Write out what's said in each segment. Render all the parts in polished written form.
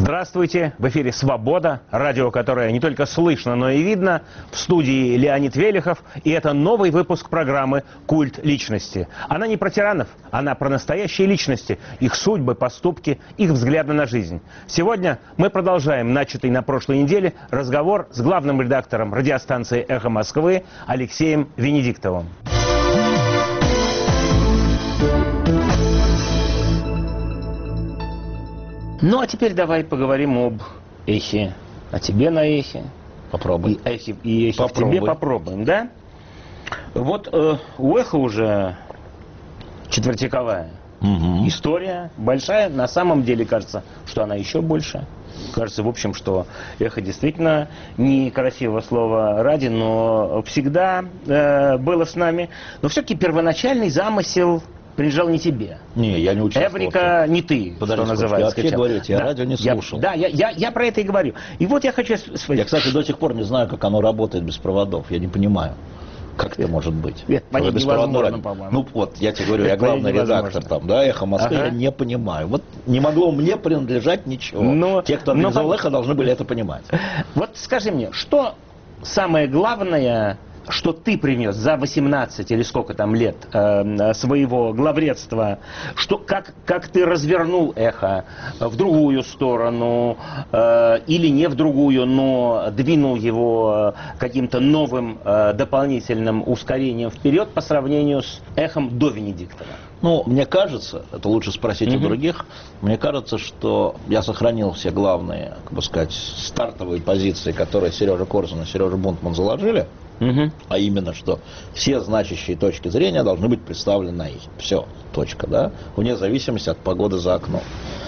Здравствуйте! В эфире «Свобода», радио, которое не только слышно, но и видно. В студии Леонид Велихов, и это новый выпуск программы «Культ личности». Она не про тиранов, она про настоящие личности, их судьбы, поступки, их взгляды на жизнь. Сегодня мы продолжаем начатый на прошлой неделе разговор с главным редактором радиостанции «Эхо Москвы» Алексеем Венедиктовым. Ну, а теперь давай поговорим об эхе. О тебе на эхе. Попробуй. И эхе в тебе попробуем, да? Вот у эха уже четвертьвековая история. Большая. На самом деле, кажется, что она еще больше. Кажется, в общем, что эхо действительно не красивого слова ради, но всегда было с нами. Но все-таки первоначальный замысел принадлежал не тебе. Не, я не участвовал. Эврика не ты, подожди, что называется. Я вообще говорю, я радио не слушал. Я про это и говорю. И вот я хочу спросить. Я, кстати, до сих пор не знаю, как оно работает без проводов. Я не понимаю. Как это может быть? Это невозможно, по-моему. Ну вот, я тебе говорю, я главный редактор там, да, «Эхо Москвы», я не понимаю. Вот не могло мне принадлежать ничего. Но те, кто организовал «Эхо», должны были это понимать. Вот скажи мне, что самое главное, что ты принес за 18 или сколько там лет своего главредства, что, как ты развернул эхо в другую сторону или не в другую, но двинул его каким-то новым дополнительным ускорением вперед по сравнению с эхом до Венедиктова? Ну, мне кажется, это лучше спросить у других, мне кажется, что я сохранил все главные, как бы сказать, стартовые позиции, которые Сережа Корзун и Сережа Бунтман заложили. А именно, что все значащие точки зрения должны быть представлены на эхе. Все, точка, да? Вне зависимости от погоды за окном.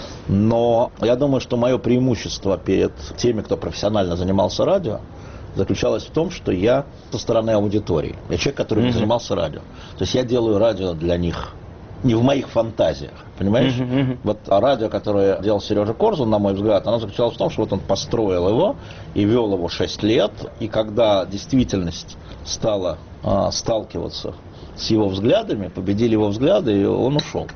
Но я думаю, что мое преимущество перед теми, кто профессионально занимался радио, заключалось в том, что я со стороны аудитории. Я человек, который не занимался радио. То есть я делаю радио для них. Не в моих фантазиях, понимаешь? Вот радио, которое делал Сережа Корзун, на мой взгляд, оно заключалось в том, что вот он построил его и вел его 6 лет, и когда действительность стала сталкиваться с его взглядами, победили его взгляды, и он ушел.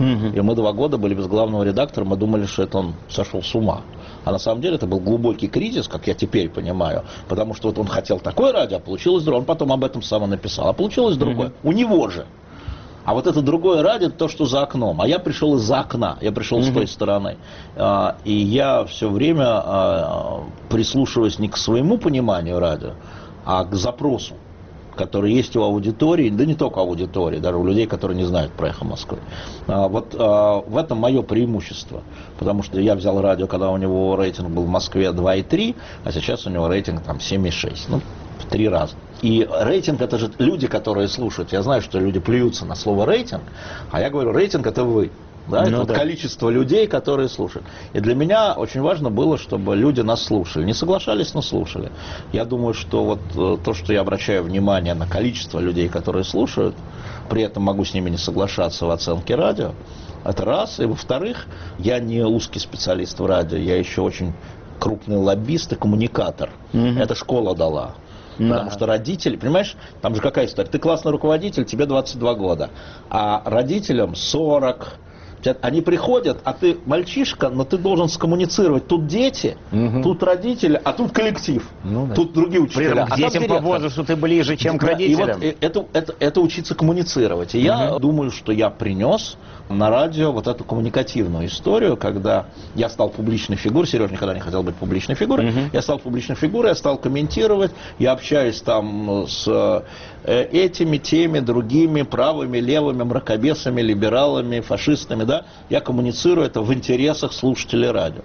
И мы 2 года были без главного редактора, мы думали, что это он сошел с ума. А на самом деле это был глубокий кризис, как я теперь понимаю, потому что вот он хотел такое радио, а получилось другое. Он потом об этом сам написал, а получилось другое. У него же. А вот это другое радио, то, что за окном. А я пришел из-за окна, я пришел с той стороны. И я все время прислушиваюсь не к своему пониманию радио, а к запросу, который есть у аудитории, да не только аудитории, даже у людей, которые не знают про «Эхо Москвы». Вот в этом мое преимущество. Потому что я взял радио, когда у него рейтинг был в Москве 2,3, а сейчас у него рейтинг там 7,6. Ну, в 3 раза. И рейтинг — это же люди, которые слушают. Я знаю, что люди плюются на слово рейтинг, а я говорю, рейтинг — это вы. Да? Это вот количество людей, которые слушают. И для меня очень важно было, чтобы люди нас слушали. Не соглашались, но слушали. Я думаю, что вот то, что я обращаю внимание на количество людей, которые слушают, при этом могу с ними не соглашаться в оценке радио, это раз. И во-вторых, я не узкий специалист в радио, я еще очень крупный лоббист и коммуникатор. Это школа дала. Потому что родители, понимаешь, там же какая история, ты классный руководитель, тебе 22 года, а родителям 40, они приходят, а ты мальчишка, но ты должен скоммуницировать. Тут дети, тут родители, а тут коллектив, тут другие учителя. К детям по возрасту ты ближе, чем к родителям. И вот это учиться коммуницировать. И я думаю, что я принес на радио вот эту коммуникативную историю, когда я стал публичной фигурой, Сережа никогда не хотел быть публичной фигурой, я стал публичной фигурой, я стал комментировать, я общаюсь там с этими, теми, другими, правыми, левыми, мракобесами, либералами, фашистами, да, я коммуницирую это в интересах слушателей радио.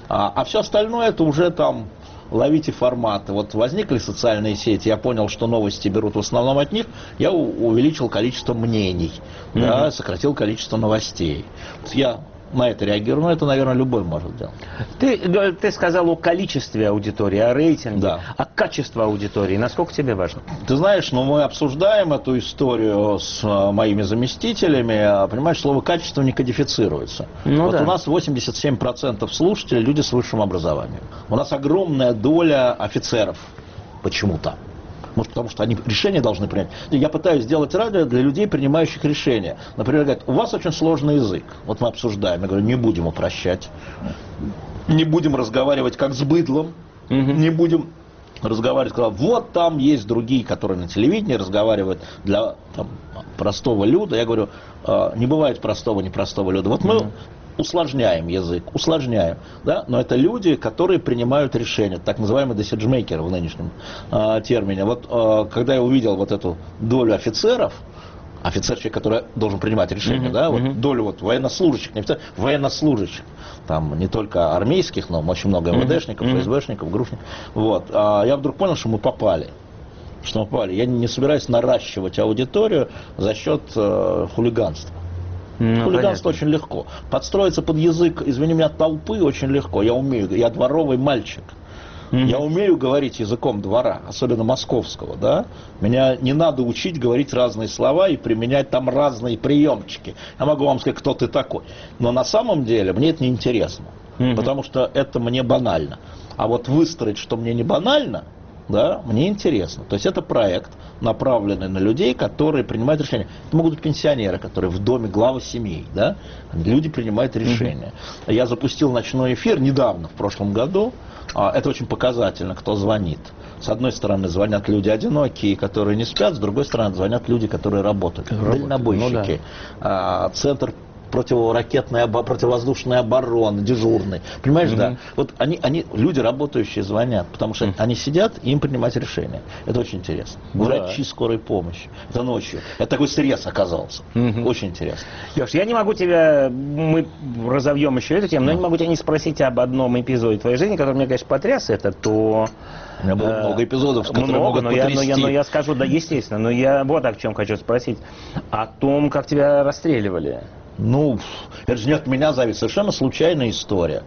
А все остальное это уже там ловите форматы. Вот возникли социальные сети, я понял, что новости берут в основном от них, я увеличил количество мнений, да, сократил количество новостей. Я на это реагирую, но это, наверное, любой может делать. Ты сказал о количестве аудитории, о рейтинге, да. А качество аудитории, насколько тебе важно? Ты знаешь, мы обсуждаем эту историю с моими заместителями, понимаешь, слово «качество» не кодифицируется. У нас 87% слушателей люди с высшим образованием. У нас огромная доля офицеров почему-то. Может, потому что они решения должны принять. Я пытаюсь сделать радио для людей, принимающих решения. Например, говорят, у вас очень сложный язык. Вот мы обсуждаем. Я говорю, не будем упрощать. не будем разговаривать как с быдлом, не будем разговаривать, сказал, вот там есть другие, которые на телевидении разговаривают для там, простого люда. Я говорю, не бывает простого, непростого люда. Вот мы усложняем язык, усложняем, да, но это люди, которые принимают решения, так называемые decision-makers в нынешнем термине. Вот когда я увидел вот эту долю офицеров, офицер, человек, который должен принимать решения, да, вот долю вот военнослужащих, не офицеров, военнослужащих, там не только армейских, но очень много МВДшников, ФСБшников, ГРУшников, вот, я вдруг понял, что мы попали. Я не собираюсь наращивать аудиторию за счет хулиганства. Хулиганство очень легко. Подстроиться под язык, извини меня, толпы очень легко. Я умею, я дворовый мальчик. Я умею говорить языком двора, особенно московского, да. Меня не надо учить говорить разные слова и применять там разные приемчики. Я могу вам сказать, кто ты такой. Но на самом деле мне это не интересно, потому что это мне банально. А вот выстроить, что мне не банально, да, мне интересно. То есть это проект, направленный на людей, которые принимают решения. Это могут быть пенсионеры, которые в доме главы семей, да, люди принимают решения. Я запустил ночной эфир недавно, в прошлом году. Это очень показательно, кто звонит. С одной стороны, звонят люди одинокие, которые не спят, с другой стороны, звонят люди, которые работают. Дальнобойщики, центр противовоздушной обороны, дежурный. Понимаешь, да? Вот люди работающие звонят, потому что они сидят и им принимать решения. Это очень интересно. Врачи скорой помощи. Это ночью. Это такой срез оказался. Очень интересно. Леш, я не могу тебя, мы разовьем еще эту тему, но я не могу тебя не спросить об одном эпизоде твоей жизни, который меня, конечно, потряс. Это то... У меня было много эпизодов, которые могут потрясти. Но я скажу, да, естественно. Но я вот о чем хочу спросить. О том, как тебя расстреливали. Ну, это же не от меня зависит. Совершенно случайная история.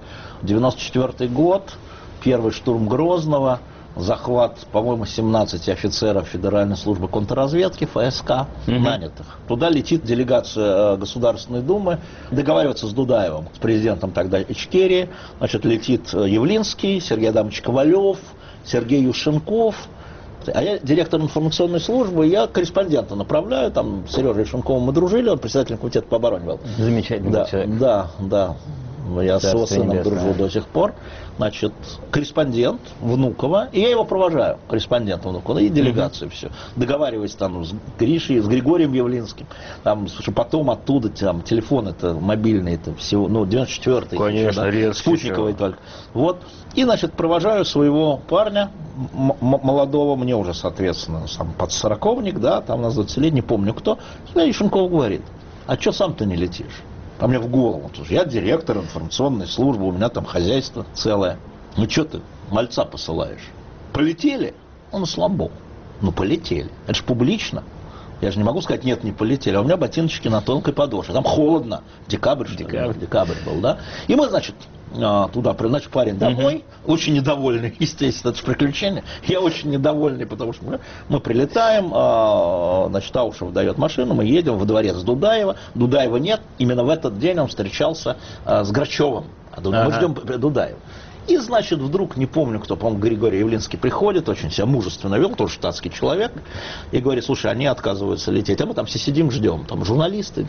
94-й год, первый штурм Грозного, захват, по-моему, 17 офицеров Федеральной службы контрразведки, ФСК, нанятых. Туда летит делегация Государственной Думы, договариваться с Дудаевым, с президентом тогда Ичкерии. Значит, летит Явлинский, Сергей Адамович Ковалев, Сергей Юшенков. А я директор информационной службы, я корреспондента направляю, там с Сережей Шенковым мы дружили, он председателем комитета по обороне был. Замечательный человек. Да. Я с его сыном дружу до сих пор. Значит, корреспондент Внуково, и я его провожаю, корреспондента Внуково, и делегацию все. Договариваюсь там с Гришей, с Григорием Явлинским. Там, слушай, потом оттуда там телефон это мобильный, это всего, 94-й. Конечно, еще, да, спутниковый только. Вот. И, значит, провожаю своего парня, молодого, мне уже, соответственно, сам под 40-ник, да, там у нас 20 лет, не помню кто. И Шенков говорит, а что сам ты не летишь? А мне в голову, я директор информационной службы, у меня там хозяйство целое. Ну что ты мальца посылаешь? Полетели? Он слабо. Ну полетели. Это же публично. Я же не могу сказать, нет, не полетели. А у меня ботиночки на тонкой подошве. Там холодно. Декабрь был, да? И мы, значит, туда, значит, парень домой, очень недовольный, естественно, это же приключение. Я очень недовольный, потому что мы прилетаем, значит, Аушев дает машину, мы едем во дворец Дудаева. Дудаева нет, именно в этот день он встречался с Грачевым. Мы ждем Дудаева. И, значит, вдруг, не помню кто, по-моему, Григорий Явлинский приходит, очень себя мужественно вел, тоже штатский человек, и говорит, слушай, они отказываются лететь. А мы там все сидим, ждем, там журналисты,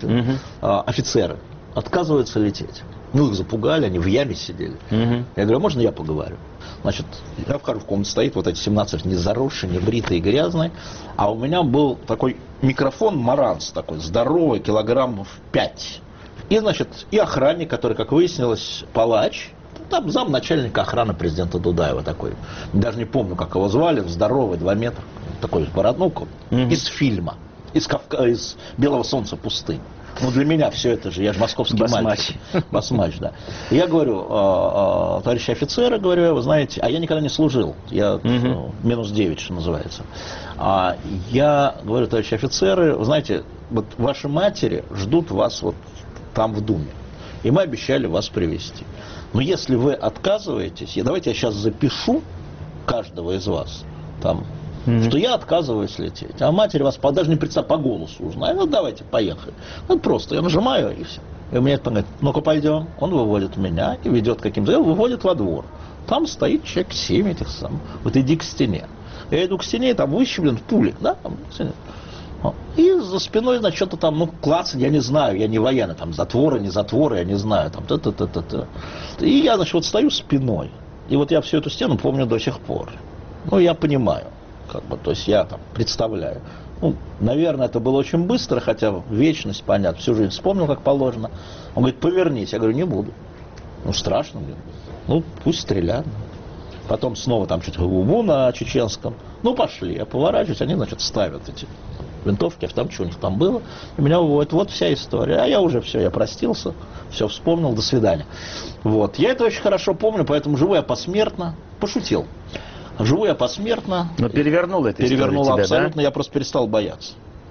офицеры отказываются лететь. Ну, их запугали, они в яме сидели. Я говорю, а можно я поговорю? Значит, я вхожу в комнату, стоит вот эти 17 не заросшие, не бритые, грязные, а у меня был такой микрофон Маранс такой, здоровый, килограммов 5. И, значит, и охранник, который, как выяснилось, палач, там замначальника охраны президента Дудаева такой. Даже не помню, как его звали, здоровый, 2 метра, такой бороднук, из фильма, из «Белого солнца пустынь». Ну, для меня все это же, я же московский мальчик. Басмач, да. И я говорю, товарищи офицеры, говорю, вы знаете, а я никогда не служил, я минус 9, что называется. Я говорю, товарищи офицеры, вы знаете, вот ваши матери ждут вас вот там в Думе. И мы обещали вас привезти. Но если вы отказываетесь, давайте я сейчас запишу каждого из вас, там, что я отказываюсь лететь. А матери вас даже не представляют, по голосу узнаю. Ну, давайте, поехали. Вот просто я нажимаю, и все. И у меня это говорит, ну-ка пойдем. Он выводит меня и ведет каким-то, выводит во двор. Там стоит человек 7 этих самых. Вот иди к стене. Я иду к стене, там выщеплен пули, да? И за спиной, значит, что-то там, ну, клацать, я не знаю, я не военный, там, затворы, не затворы, я не знаю, там, та-та-та-та-та. И я, значит, вот стою спиной, и вот я всю эту стену помню до сих пор. Ну, я понимаю, как бы, то есть я там представляю. Ну, наверное, это было очень быстро, хотя вечность, понятно, всю жизнь вспомнил, как положено. Он говорит, повернись. Я говорю, не буду. Ну, страшно, блин. Ну, пусть стреляют. Потом снова там что-то на чеченском. Ну, пошли. Я поворачиваюсь, они, значит, ставят эти винтовки, а там что у них там было. И меня выводит, вот вся история. А я уже все, я простился, все вспомнил, до свидания. Вот. Я это очень хорошо помню, поэтому живу я посмертно. Пошутил. Живу я посмертно. Но перевернул это. Перевернул абсолютно, да? Я просто перестал бояться.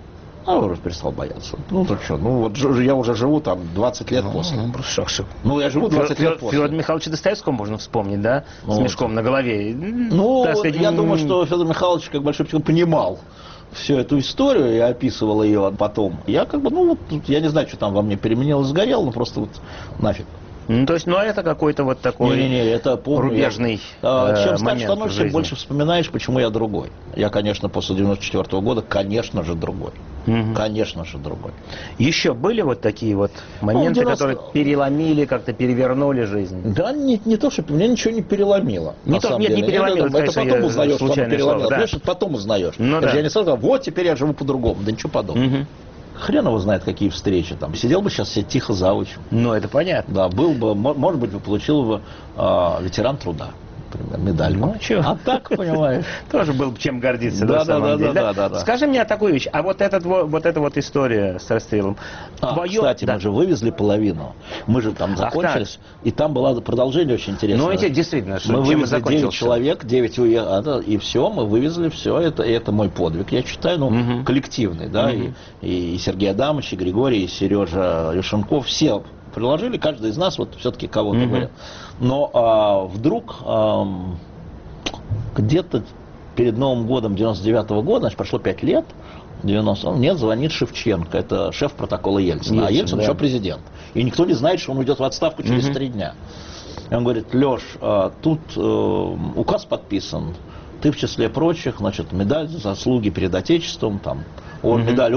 А уже перестал бояться. Ну, так что, ну, вот я уже живу там 20 лет после. Ну, я живу 20 лет после. Федора Михайловича Достоевского можно вспомнить, да? С мешком на голове. Ну, я думаю, что Федор Михайлович, как большой психолог, понимал всю эту историю и описывал ее потом. Я как бы, ну, вот, я не знаю, что там во мне переменилось, сгорел, но просто вот нафиг. Ну, то есть, ну, это какой-то вот такой это рубежный чем старше момент становишься, тем больше вспоминаешь, почему я другой. Я, конечно, после 94-го года, конечно же, другой. Конечно же, другой. Еще были вот такие вот моменты, которые переломили, как-то перевернули жизнь? Да, не то, что меня ничего не переломило. Не переломило. Это потом узнаешь, что оно переломило. Да. Конечно, потом узнаешь. Ну, да. Я не сразу говорю, вот теперь я живу по-другому. Да ничего подобного. Хрен его знает, какие встречи там. Сидел бы сейчас себе тихо завучем. Ну, это понятно. Да, был бы, может быть, получил бы ветеран труда, например, медаль. Ну, чего? А так, понимаешь. Тоже был бы чем гордиться, да. Скажи мне такую вещь, а вот эта вот история с расстрелом. Кстати, мы же вывезли половину. Мы же там закончились, и там было продолжение очень интересное. Ну, эти действительно, мы вывезли 9 человек, 9 уехали, и все, мы вывезли все. Это мой подвиг, я считаю, ну, коллективный, да, и Сергей Адамович, и Григорий, и Сережа Юшенков, все приложили, каждый из нас вот все-таки кого-то говорил. Но вдруг где-то перед Новым годом 99-го года, значит, прошло 5 лет, 90, мне звонит Шевченко, это шеф протокола Ельцина, а Ельцин еще президент. И никто не знает, что он уйдет в отставку через 3 дня. И он говорит, Леш, тут указ подписан, ты в числе прочих, значит, медаль за заслуги перед Отечеством, там, медаль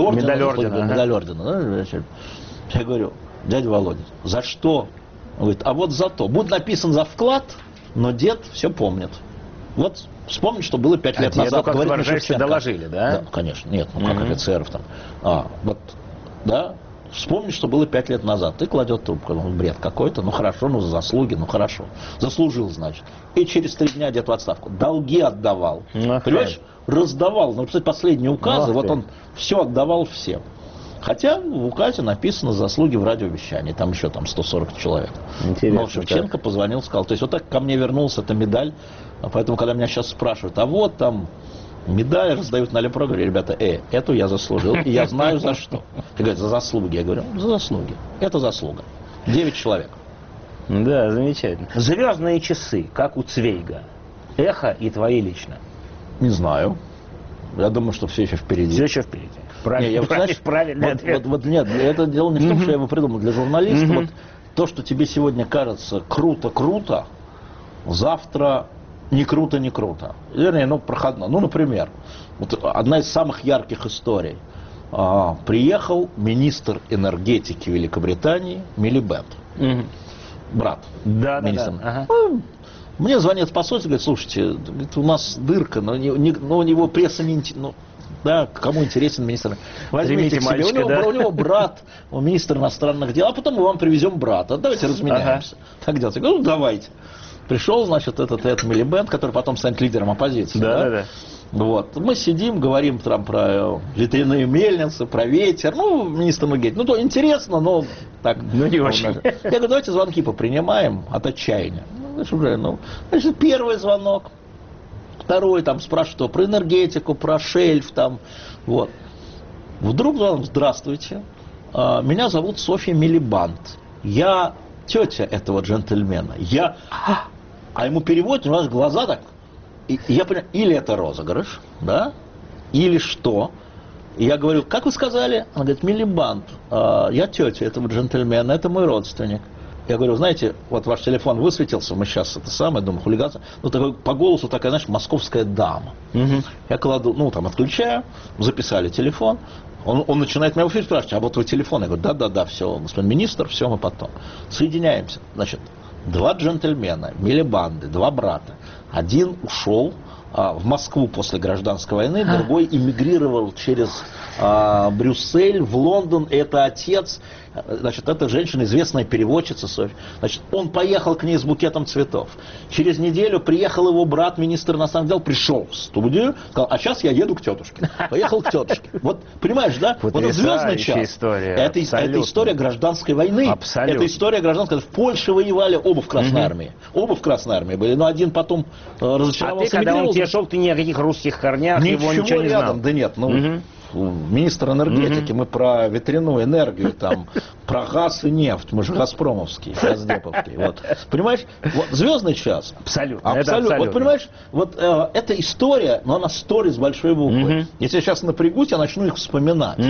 ордена. Я говорю, дядя Володя, за что? Он говорит, а вот за то. Будет написан за вклад, но дед все помнит. Вот вспомнить, что было 5 лет назад. Как ты доложили, да? Да, конечно. Нет, ну как офицеров там. Вот, да, вспомнить, что было 5 лет назад. И кладет трубку. Ну, бред какой-то, ну хорошо, ну за заслуги, ну хорошо. Заслужил, значит. И через 3 дня дед в отставку. Долги отдавал. Понимаешь? Раздавал. Ну, кстати, последние указы, вот он все отдавал всем. Хотя в указе написано заслуги в радиовещании, там еще там 140 человек. Интересно, но Шевченко позвонил, сказал, то есть вот так ко мне вернулась эта медаль, поэтому когда меня сейчас спрашивают, а вот там медаль раздают на Лепро, говорю, ребята, эту я заслужил, и я знаю за что. Ты говоришь, за заслуги, я говорю, за заслуги, это заслуга. 9 человек. Да, замечательно. Звездные часы, как у Цвейга, эхо и твои лично. Не знаю. Я думаю, что все еще впереди. Все еще впереди. Правильный ответ. Вот нет, это дело не в том, что я его придумал. Для журналиста вот то, что тебе сегодня кажется круто, завтра не круто. Вернее, проходно. Ну, например, вот одна из самых ярких историй. Приехал министр энергетики Великобритании Милибэнд. Брат. Да. Мне звонит посольство, говорит, слушайте, у нас дырка, но у него пресса не интересна. Да, кому интересен министр? Возьмите к себе. У него брат, министр иностранных дел, а потом мы вам привезем брата. Давайте разменяемся. Так делать. Я говорю, ну давайте. Пришел, значит, этот Милибэнд, который потом станет лидером оппозиции. Да. Вот. Мы сидим, говорим там про ветряные мельницы, про ветер. Ну, министр энергетики. Ну, то интересно, но так. Ну, не очень. Я говорю, давайте звонки попринимаем от отчаяния. Значит, первый звонок. Второй там спрашивают про энергетику, про шельф там, вот. Вдруг звонок, здравствуйте, меня зовут Софья Милибанд, я тетя этого джентльмена, а ему переводят, у нас глаза так, и я понимаю, или это розыгрыш, да, или что. И я говорю, как вы сказали? Она говорит, Милибанд, я тетя этого джентльмена, это мой родственник. Я говорю, знаете, вот ваш телефон высветился, мы сейчас это самое, думаю, хулиганство. Ну, такой, по голосу такая, знаешь, московская дама. Я кладу, ну, там, отключаю, записали телефон. Он начинает меня в эфир спрашивать, а вот твой телефон? Я говорю, да, все, господин министр, все, мы потом. Соединяемся. Значит, 2 джентльмена, милибанды, 2 брата. Один ушел в Москву после гражданской войны, другой эмигрировал через Брюссель в Лондон. Это отец, значит, эта женщина, известная переводчица Софья. Значит, он поехал к ней с букетом цветов. Через неделю приехал его брат, министр иностранных дел, пришел в студию, сказал, а сейчас я еду к тетушке. Поехал к тетушке. Вот, понимаешь, да? Вот это звездный час. Это история гражданской войны. Абсолютно. Это история гражданской. В Польше воевали оба в Красной армии. Оба в Красной армии были. Но один потом разочаровался. А ты, когда он тебе шел, ты ни о каких русских корнях, его ничего не знал? Да нет, ну... Министр энергетики, мы про ветряную энергию, там, про газ и нефть, мы же газпромовские, газдеповские. Вот. Понимаешь, вот, звездный час. Абсолютно. Абсолютно. Вот понимаешь, вот эта история, но она story с большой буквы. Если я сейчас напрягусь, я начну их вспоминать.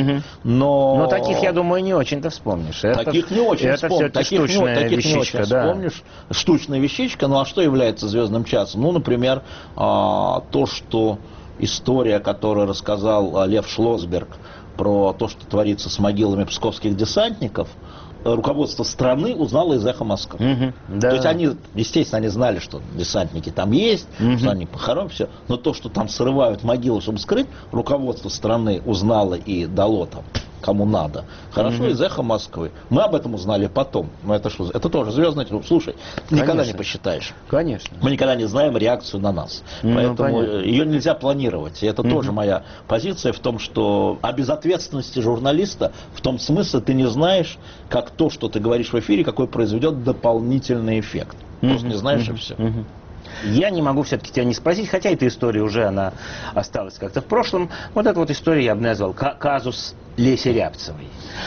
Но таких, я думаю, не очень-то вспомнишь. Таких не очень вспомнишь. Таких не очень вспомнишь. Штучная вещичка. Ну а что является звездным часом? Ну, например, то, что история, которую рассказал Лев Шлосберг про то, что творится с могилами псковских десантников, руководство страны узнало из «Эхо Москвы». То есть они, естественно, они знали, что десантники там есть, что они похоронены, все. Но то, что там срывают могилы, чтобы скрыть, руководство страны узнало и дало там, кому надо. Хорошо, из «Эхо Москвы». Мы об этом узнали потом. Но это что? Это тоже звездный. Слушай, ты никогда не посчитаешь. Конечно. Мы никогда не знаем реакцию на нас. Поэтому ее нельзя планировать. И это тоже моя позиция в том, что о безответственности журналиста в том смысле ты не знаешь, как то, что ты говоришь в эфире, какой произведет дополнительный эффект. Просто не знаешь, и все. Я не могу все-таки тебя не спросить, хотя эта история уже, она осталась как-то в прошлом. Вот эту вот историю я бы назвал казус Леси Рябцевой.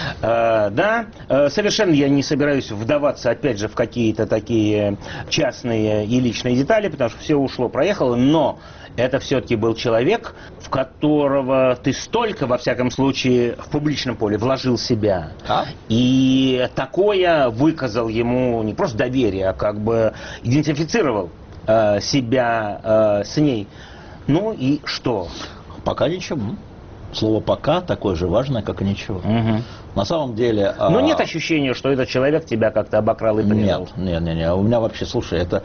Совершенно я не собираюсь вдаваться, опять же, в какие-то такие частные и личные детали, потому что все ушло, проехало, но это все-таки был человек, в которого ты столько, во всяком случае, в публичном поле вложил себя. И такое выказал ему не просто доверие, а как бы идентифицировал себя с ней. Ну и что? Пока ничего. Слово «пока» такое же важное, как и ничего. На самом деле... Но нет ощущения, что этот человек тебя как-то обокрал и предал? Нет. У меня вообще, слушай, это...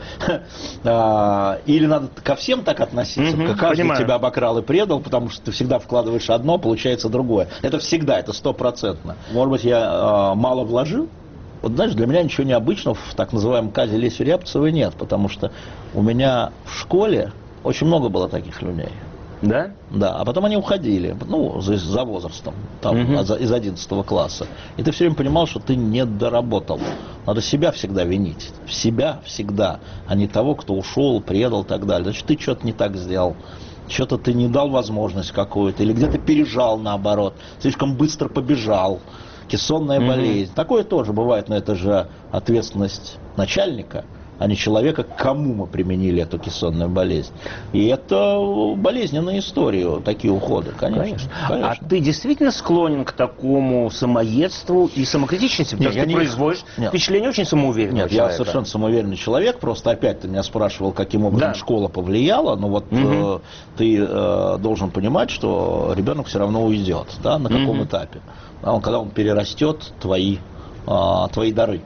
или надо ко всем так относиться, каждый тебя обокрал и предал, потому что ты всегда вкладываешь одно, получается другое. Это всегда, это 100%. Может быть, я мало вложил? Вот знаешь, для меня ничего необычного в так называемом казе Леси Рябцевой нет, потому что у меня в школе очень много было таких людей. Да? Да, а потом они уходили, ну, за возрастом, там, из 11 класса. И ты все время понимал, что ты не доработал. Надо себя всегда винить. Себя всегда, а не того, кто ушел, предал и так далее. Значит, ты что-то не так сделал. Что-то ты не дал возможность какую-то, или где-то пережал наоборот, слишком быстро побежал. Кессонная болезнь. Такое тоже бывает, но это же ответственность начальника, а не человека, к кому мы применили эту кессонную болезнь. И это болезненная история, такие уходы, конечно. А ты действительно склонен к такому самоедству и самокритичности? Потому что ты производишь впечатление очень самоуверенного человека. Я совершенно самоуверенный человек, просто опять ты меня спрашивал, каким образом школа повлияла, но вот ты должен понимать, что ребенок все равно уйдет, да, на каком этапе. Когда он перерастет твои дары.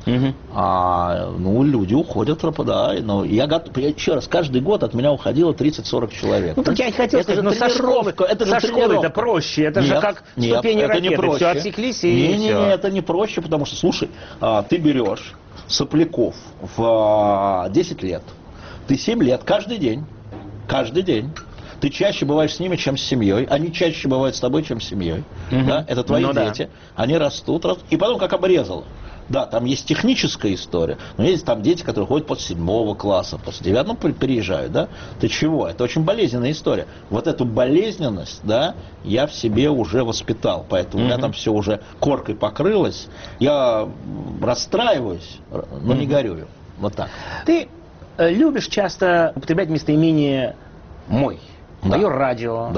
Люди уходят, пропадают. Но я готов, еще раз, каждый год от меня уходило 30-40 человек. Ну, так я и хотел сказать, но со школы это проще, это же как ступени ракеты, все отсеклись и все. Это не проще, потому что, слушай, ты берешь сопляков в 10 лет, ты 7 лет, каждый день, ты чаще бываешь с ними, чем с семьей. Они чаще бывают с тобой, чем с семьей. Да? Это твои дети. Они растут. И потом как обрезало. Да, там есть техническая история, но есть там дети, которые ходят после 7 класса, после 9, переезжают, да? Ты чего? Это очень болезненная история. Вот эту болезненность, да, я в себе уже воспитал, поэтому у меня там все уже коркой покрылось. Я расстраиваюсь, но не горюю. Вот так. Ты любишь часто употреблять местоимение «мой». Мое радио,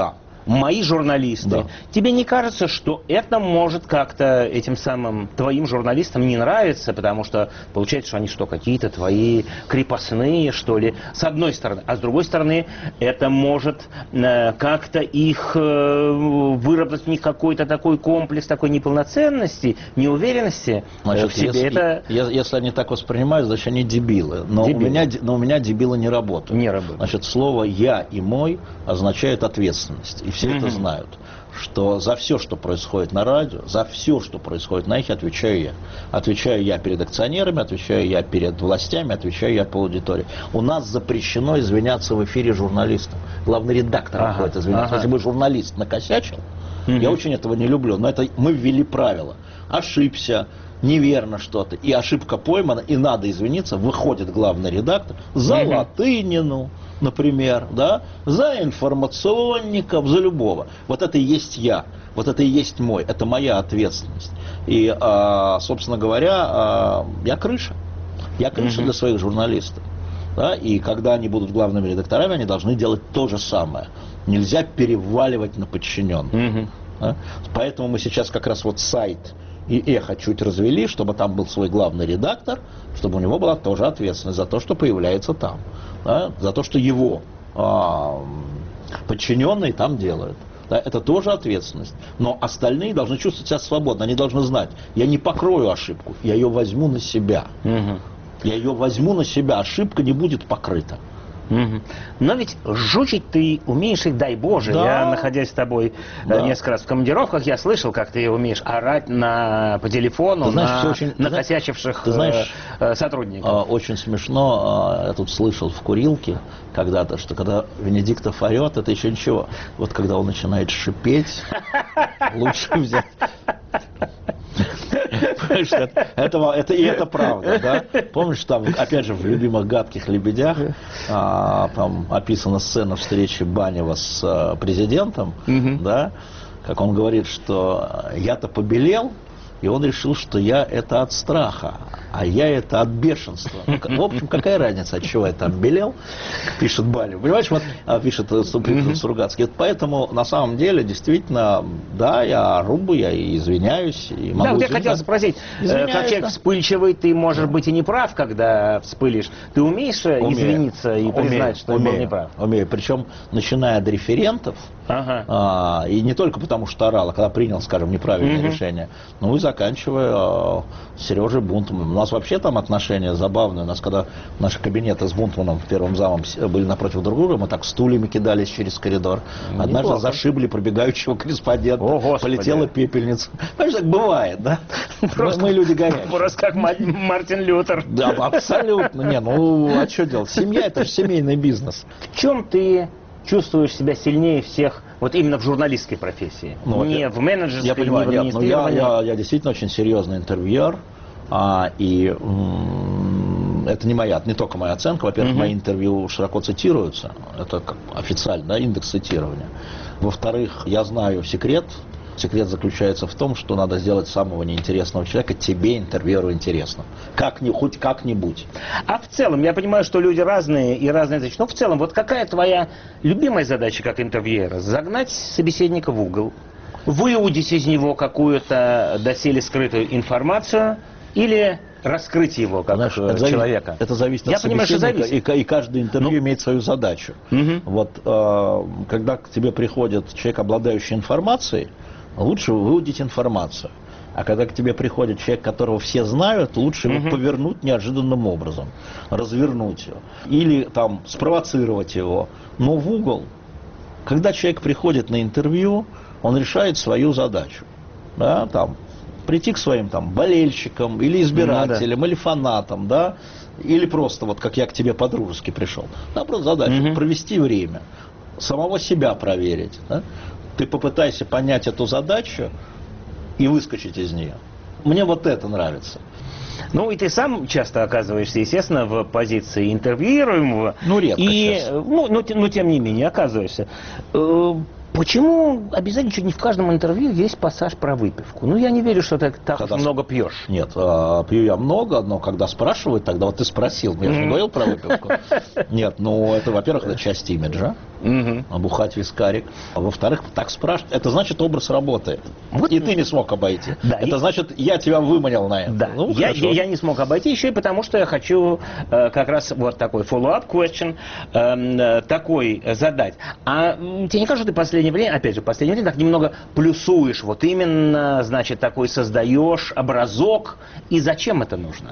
мои журналисты. Да. Тебе не кажется, что это может как-то этим самым твоим журналистам не нравиться, потому что получается, что они что, какие-то твои крепостные, что ли, с одной стороны. А с другой стороны, это может как-то их выработать в них какой-то такой комплекс такой неполноценности, неуверенности в себе. Если они так воспринимают, значит они дебилы. Но у меня дебилы не работают. Значит, слово «я» и «мой» означает ответственность. И все это знают. Что за все, что происходит на радио, за все, что происходит на эхе, отвечаю я. Отвечаю я перед акционерами, отвечаю я перед властями, отвечаю я по аудитории. У нас запрещено извиняться в эфире журналистам. Главный редактор ходит извиняться. Если бы журналист накосячил, я очень этого не люблю, но это мы ввели правило. Ошибся, неверно что-то, и ошибка поймана, и надо извиниться, выходит главный редактор за Латынину, например, да, за информационников, за любого. Вот это и есть я, вот это и есть мой, это моя ответственность. И, собственно говоря, я крыша. Я крыша для своих журналистов. Да, и когда они будут главными редакторами, они должны делать то же самое. Нельзя переваливать на подчиненных. Да? Поэтому мы сейчас как раз вот сайт и эхо чуть развели, чтобы там был свой главный редактор, чтобы у него была тоже ответственность за то, что появляется там. Да? За то, что его подчиненные там делают. Да? Это тоже ответственность. Но остальные должны чувствовать себя свободно. Они должны знать, я не покрою ошибку, я ее возьму на себя. Я ее возьму на себя, ошибка не будет покрыта. Но ведь жучить ты умеешь, и дай Боже. Да. Я, находясь с тобой несколько раз в командировках, я слышал, как ты умеешь орать по телефону на косячивших сотрудников. Очень смешно, я тут слышал в курилке когда-то, что когда Венедиктов орет, это еще ничего. Вот когда он начинает шипеть, лучше взять... Это правда, да? Помнишь, там, опять же, в любимых «Гадких лебедях» там описана сцена встречи Банева с президентом, да? Как он говорит, что я-то побелел, и он решил, что я это от страха, а я это от бешенства. В общем, какая разница, от чего я там белел, пишет Банев. Понимаешь, вот пишет Стругацкий. Поэтому, на самом деле, действительно, да, я ору, я и извиняюсь. И могу вот я хотел спросить, как человек вспыльчивый, ты, может быть, и не прав, когда вспылишь. Ты умеешь извиниться и признать, что был неправ? Умею. Причем, начиная от референтов, и не только потому, что орал, а когда принял, скажем, неправильное решение, ну и заканчивая Сережей Бунтманом. У нас вообще там отношения забавные. У нас, когда наши кабинеты с Бунтманом, первым замом, были напротив друг друга, мы так стульями кидались через коридор. Однажды зашибли пробегающего корреспондента. Полетела пепельница. Понимаешь, так бывает, да? Мы люди горячие. Просто как Мартин Лютер. Да, абсолютно. Не, ну, а что делать? Семья – это же семейный бизнес. В чем ты чувствуешь себя сильнее всех, вот именно в журналистской профессии? Не в менеджерской, я понимаю, не в администрировании? Я действительно очень серьезный интервьюер. И это не только моя оценка. Во-первых, мои интервью широко цитируются. Это как официально, да, индекс цитирования. Во-вторых, я знаю секрет. Секрет заключается в том, что надо сделать самого неинтересного человека тебе, интервьюеру, интересно. Хоть как-нибудь. А в целом, я понимаю, что люди разные и разные задачи. Но в целом, вот какая твоя любимая задача как интервьюера? Загнать собеседника в угол, выудить из него какую-то доселе скрытую информацию или раскрыть его как человека? Это зависит от собеседника, и каждое интервью имеет свою задачу. Вот когда к тебе приходит человек, обладающий информацией, лучше выудить информацию. А когда к тебе приходит человек, которого все знают, лучше его повернуть неожиданным образом, развернуть его. Или там спровоцировать его, но в угол. Когда человек приходит на интервью, он решает свою задачу. Да, там, прийти к своим там, болельщикам, или избирателям, или фанатам, да, или просто, вот как я к тебе по-дружески пришел. Да, просто задача провести время, самого себя проверить. Да? Ты попытайся понять эту задачу и выскочить из нее. Мне вот это нравится. Ну, и ты сам часто оказываешься, естественно, в позиции интервьюируемого. Ну, редко сейчас. Ну, тем не менее, оказываешься. Почему обязательно чуть не в каждом интервью есть пассаж про выпивку? Ну, я не верю, что ты так много пьешь. Нет, пью я много, но когда спрашивают, тогда вот ты спросил, я же не говорил про выпивку. Нет, ну, это, во-первых, это часть имиджа. бухать вискарик. А во-вторых, так спрашивают, это значит, образ работает. Вот. И ты не смог обойти. Да, это значит, я тебя выманил на это. Да, ну, я не смог обойти еще и потому, что я хочу как раз вот такой follow-up question такой задать. А тебе не кажется, что ты в последнее время, опять же, в последнее время так немного плюсуешь, вот именно, значит, такой создаешь образок, и зачем это нужно?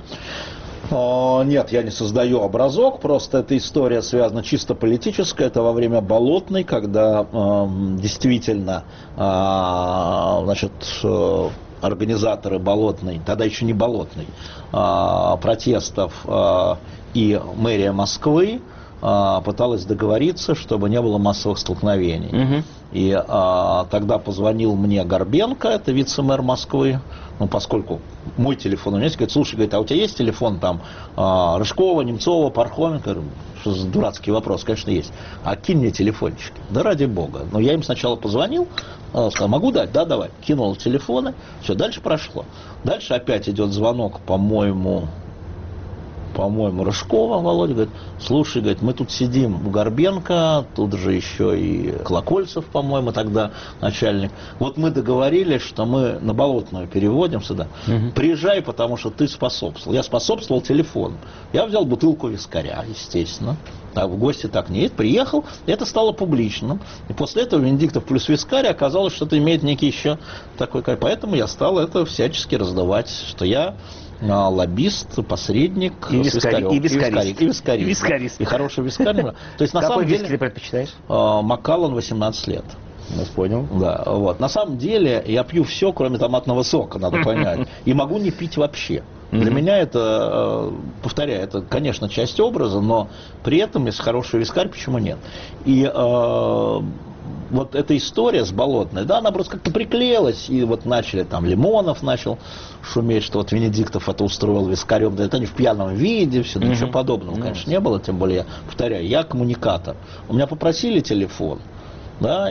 Нет, я не создаю образок, просто эта история связана чисто политическая. Это во время Болотной, когда действительно, значит, организаторы Болотной, тогда еще не Болотной, протестов и мэрия Москвы пыталась договориться, чтобы не было массовых столкновений. И тогда позвонил мне Горбенко, это вице-мэр Москвы, ну, поскольку мой телефон у меня есть, говорит, слушай, говорит, а у тебя есть телефон там Рыжкова, Немцова, Пархоменко? Я говорю, что за дурацкий вопрос, конечно, есть. А кинь мне телефончики. Да ради бога. Но я им сначала позвонил, сказал, могу дать? Да, давай. Кинул телефоны, все, дальше прошло. Дальше опять идет звонок, по-моему, Рыжкова, Володя, говорит, слушай, говорит, мы тут сидим у Горбенко, тут же еще и Колокольцев, по-моему, тогда начальник. Вот мы договорились, что мы на Болотную переводим сюда. Приезжай, потому что ты способствовал. Я способствовал телефону. Я взял бутылку вискаря, естественно. Так, в гости так нет. Приехал, это стало публичным. И после этого Венедиктов плюс вискарь оказалось, что это имеет некий еще такой... Поэтому я стал это всячески раздавать, что я... лоббист, посредник, и вискарист. И хороший вискарь. То есть, на какой самом деле, виски ты предпочитаешь? Макаллан 18 лет. Я понял. Да, вот. На самом деле я пью все, кроме томатного сока, надо понять. И могу не пить вообще. Для меня это, повторяю, это, конечно, часть образа, но при этом, если хороший вискарь, почему нет? И вот эта история с Болотной, да, она просто как-то приклеилась, и вот начали, там, Лимонов начал шуметь, что вот Венедиктов это устроил вискарем, да это не в пьяном виде, все, ничего подобного, конечно, не было, тем более, повторяю, я коммуникатор. У меня попросили телефон, да,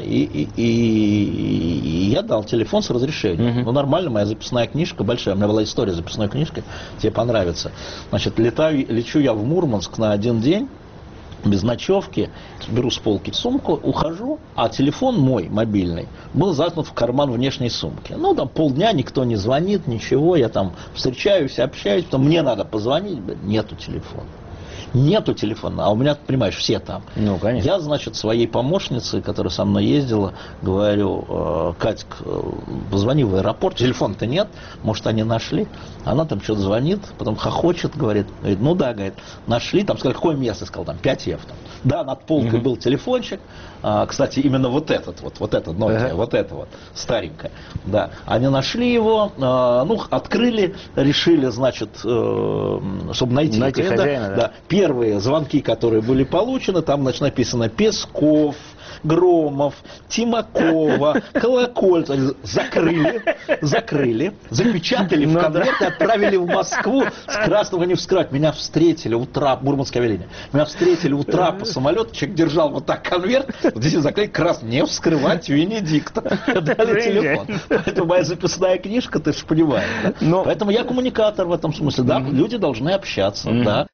и я дал телефон с разрешением. Ну, нормально, моя записная книжка большая, у меня была история с записной книжкой, тебе понравится. Значит, лечу я в Мурманск на один день, без ночевки, беру с полки сумку, ухожу, а телефон мой, мобильный, был заткнут в карман внешней сумки. Ну, там полдня никто не звонит, ничего, я там встречаюсь, общаюсь, потом мне надо позвонить, нету телефона. Нету телефона, а у меня, понимаешь, все там. Ну, конечно. Я, значит, своей помощнице, которая со мной ездила, говорю, Катька, позвони в аэропорт, телефона-то нет, может, они нашли. Она там что-то звонит, потом хохочет, говорит, ну да, говорит, нашли, там сказали, какое место, сказал, там 5 евро. Да, над полкой был телефончик, кстати, именно вот этот Nokia, вот это вот, старенькое, да. Они нашли его, ну, открыли, решили, значит, чтобы найти хозяина, да. Первые звонки, которые были получены, там, значит, написано Песков, Громов, Тимакова, Колокольцев. Закрыли, запечатали в конверт и отправили в Москву с красного не вскрывать. Меня встретили у трапа, Мурманская авиалиния, меня встретили у трапа самолета, человек держал вот так конверт, вот здесь закрыли красный, не вскрывать Венедикта. Дали телефон. Поэтому моя записная книжка, ты же понимаешь. Да? Но... Поэтому я коммуникатор в этом смысле. Да, люди должны общаться, да.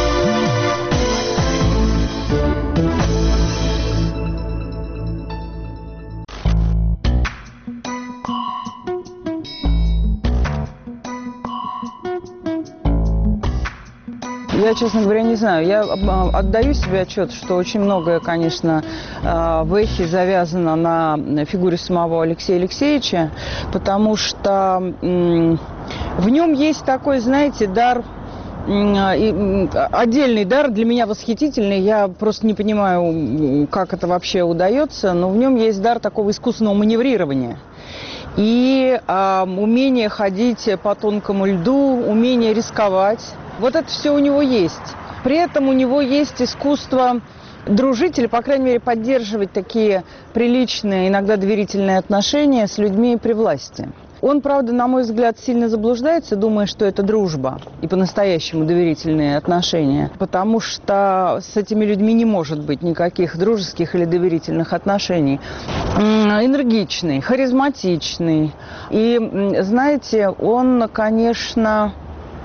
Я, честно говоря, не знаю. Я отдаю себе отчет, что очень многое, конечно, в эхе завязано на фигуре самого Алексея Алексеевича, потому что в нем есть такой, знаете, дар, отдельный дар, для меня восхитительный. Я просто не понимаю, как это вообще удается, но в нем есть дар такого искусственного маневрирования. И умение ходить по тонкому льду, умение рисковать. Вот это все у него есть. При этом у него есть искусство дружить или, по крайней мере, поддерживать такие приличные, иногда доверительные отношения с людьми при власти. Он, правда, на мой взгляд, сильно заблуждается, думая, что это дружба и по-настоящему доверительные отношения, потому что с этими людьми не может быть никаких дружеских или доверительных отношений. Энергичный, харизматичный. И, знаете, он, конечно...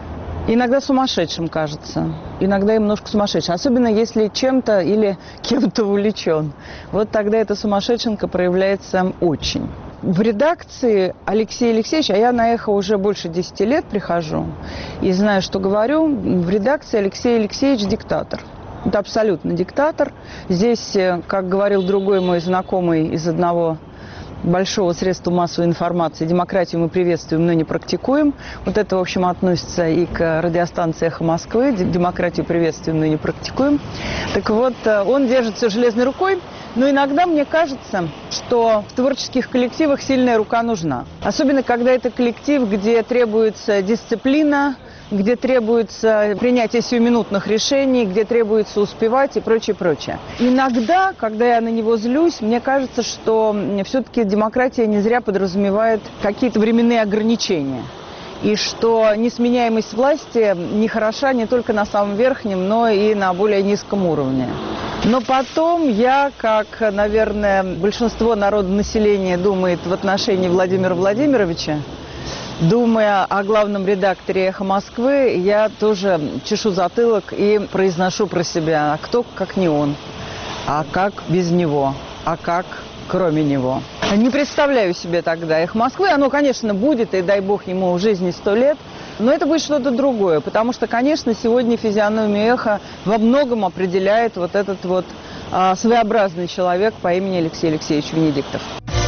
Иногда сумасшедшим кажется. Иногда немножко сумасшедшим. Особенно если чем-то или кем-то увлечен. Вот тогда эта сумасшедшенка проявляется очень. В редакции Алексей Алексеевич, а я на «Эхо» уже больше 10 лет прихожу и знаю, что говорю, в редакции Алексей Алексеевич диктатор. Это абсолютно диктатор. Здесь, как говорил другой мой знакомый из одного большого средства массовой информации, демократию мы приветствуем, но не практикуем. Вот это, в общем, относится и к радиостанции «Эхо Москвы». Демократию приветствуем, но не практикуем. Так вот, он держит все железной рукой. Но иногда мне кажется, что в творческих коллективах сильная рука нужна. Особенно, когда это коллектив, где требуется дисциплина, где требуется принятие сиюминутных решений, где требуется успевать и прочее, прочее. Иногда, когда я на него злюсь, мне кажется, что все-таки демократия не зря подразумевает какие-то временные ограничения. И что несменяемость власти не хороша не только на самом верхнем, но и на более низком уровне. Но потом я, как, наверное, большинство народонаселения думает в отношении Владимира Владимировича, думая о главном редакторе «Эхо Москвы», я тоже чешу затылок и произношу про себя: а кто, как не он, а как без него, а как кроме него. Не представляю себе тогда «Эхо Москвы». Оно, конечно, будет, и дай бог ему в жизни 100 лет, но это будет что-то другое, потому что, конечно, сегодня физиономию «Эхо» во многом определяет вот этот вот своеобразный человек по имени Алексей Алексеевич Венедиктов.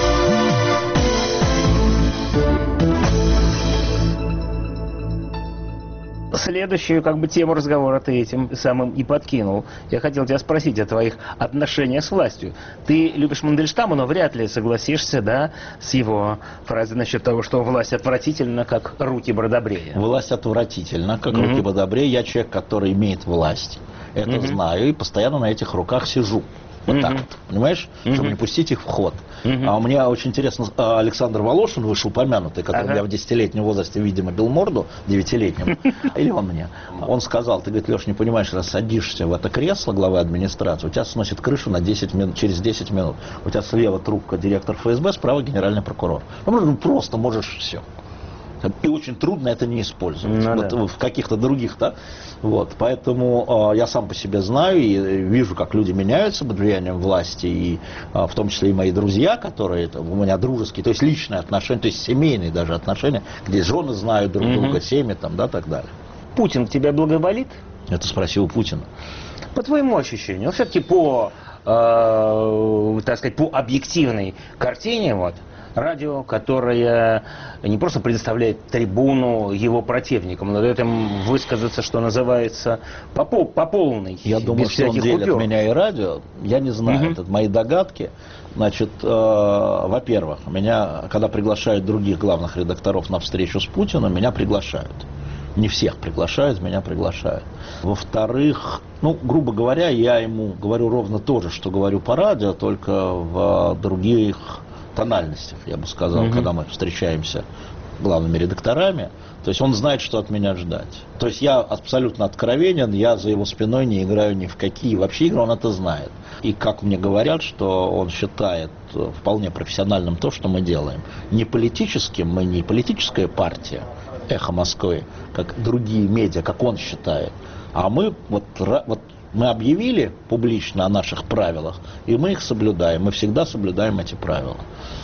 Следующую тему разговора ты этим самым и подкинул. Я хотел тебя спросить о твоих отношениях с властью. Ты любишь Мандельштама, но вряд ли согласишься, да, с его фразой насчет того, что власть отвратительна, как руки Бродобрея. Власть отвратительна, как руки Бродобрея. Я человек, который имеет власть. Это знаю, и постоянно на этих руках сижу. Вот так вот, понимаешь? Чтобы не пустить их в ход. А мне очень интересно, Александр Волошин, вышеупомянутый, который меня в 10-летнем возрасте, видимо, бил морду, 9-летнем, или он мне, он сказал: ты, говорит, Леш, не понимаешь, раз садишься в это кресло главы администрации, у тебя сносит крышу на 10 минут, через 10 минут. У тебя слева трубка директор ФСБ, справа генеральный прокурор. Ну, просто можешь все. И очень трудно это не использовать. Ну, вот, да. в каких-то других, да. Вот, поэтому я сам по себе знаю и вижу, как люди меняются под влиянием власти, и в том числе и мои друзья, которые у меня дружеские, то есть личные отношения, то есть семейные даже отношения, где жены знают друг друга, семьи, там, да, так далее. Путин тебя благоволит? Это спросил Путина. По твоему ощущению, все-таки по, так сказать, по объективной картине, вот, радио, которое не просто предоставляет трибуну его противникам, но дает им высказаться, что называется, по полной. Я думаю, что он делит меня и радио. Я не знаю, это мои догадки. Значит, во-первых, меня, когда приглашают других главных редакторов на встречу с Путиным, меня приглашают. Не всех приглашают, меня приглашают. Во-вторых, ну, грубо говоря, я ему говорю ровно то же, что говорю по радио, только в других тональностях, я бы сказал, когда мы встречаемся с главными редакторами. То есть он знает, что от меня ждать. То есть я абсолютно откровенен, я за его спиной не играю ни в какие вообще игры, он это знает. И как мне говорят, что он считает вполне профессиональным то, что мы делаем. Не политическим, мы не политическая партия «Эхо Москвы», как другие медиа, как он считает. А мы мы объявили публично о наших правилах, и мы их соблюдаем. Мы всегда соблюдаем эти правила.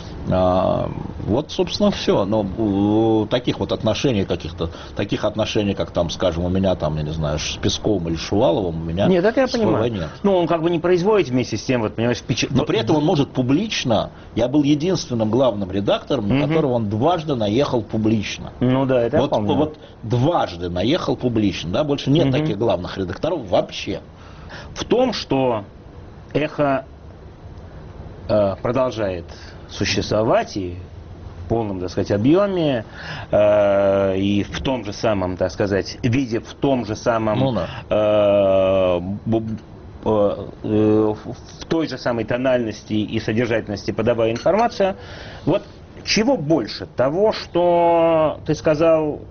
Вот, собственно, все. Но таких вот отношений, каких-то таких отношений, как там, скажем, у меня там, я не знаю, с Песковым или Шуваловым, у меня нет, так я понимаю. Нет. Ну, он как бы не производит вместе с тем, вот, понимаешь, но при этом он может публично. Я был единственным главным редактором, на которого он дважды наехал публично. Ну да, это я помню. Вот дважды наехал публично, да, больше нет таких главных редакторов вообще. В том, что «Эхо» продолжает существовать и в полном, так сказать, объеме, и в том же самом, так сказать, виде, в том же самом, в той же самой тональности и содержательности подавая информацию. Вот чего больше? Того, что ты сказал,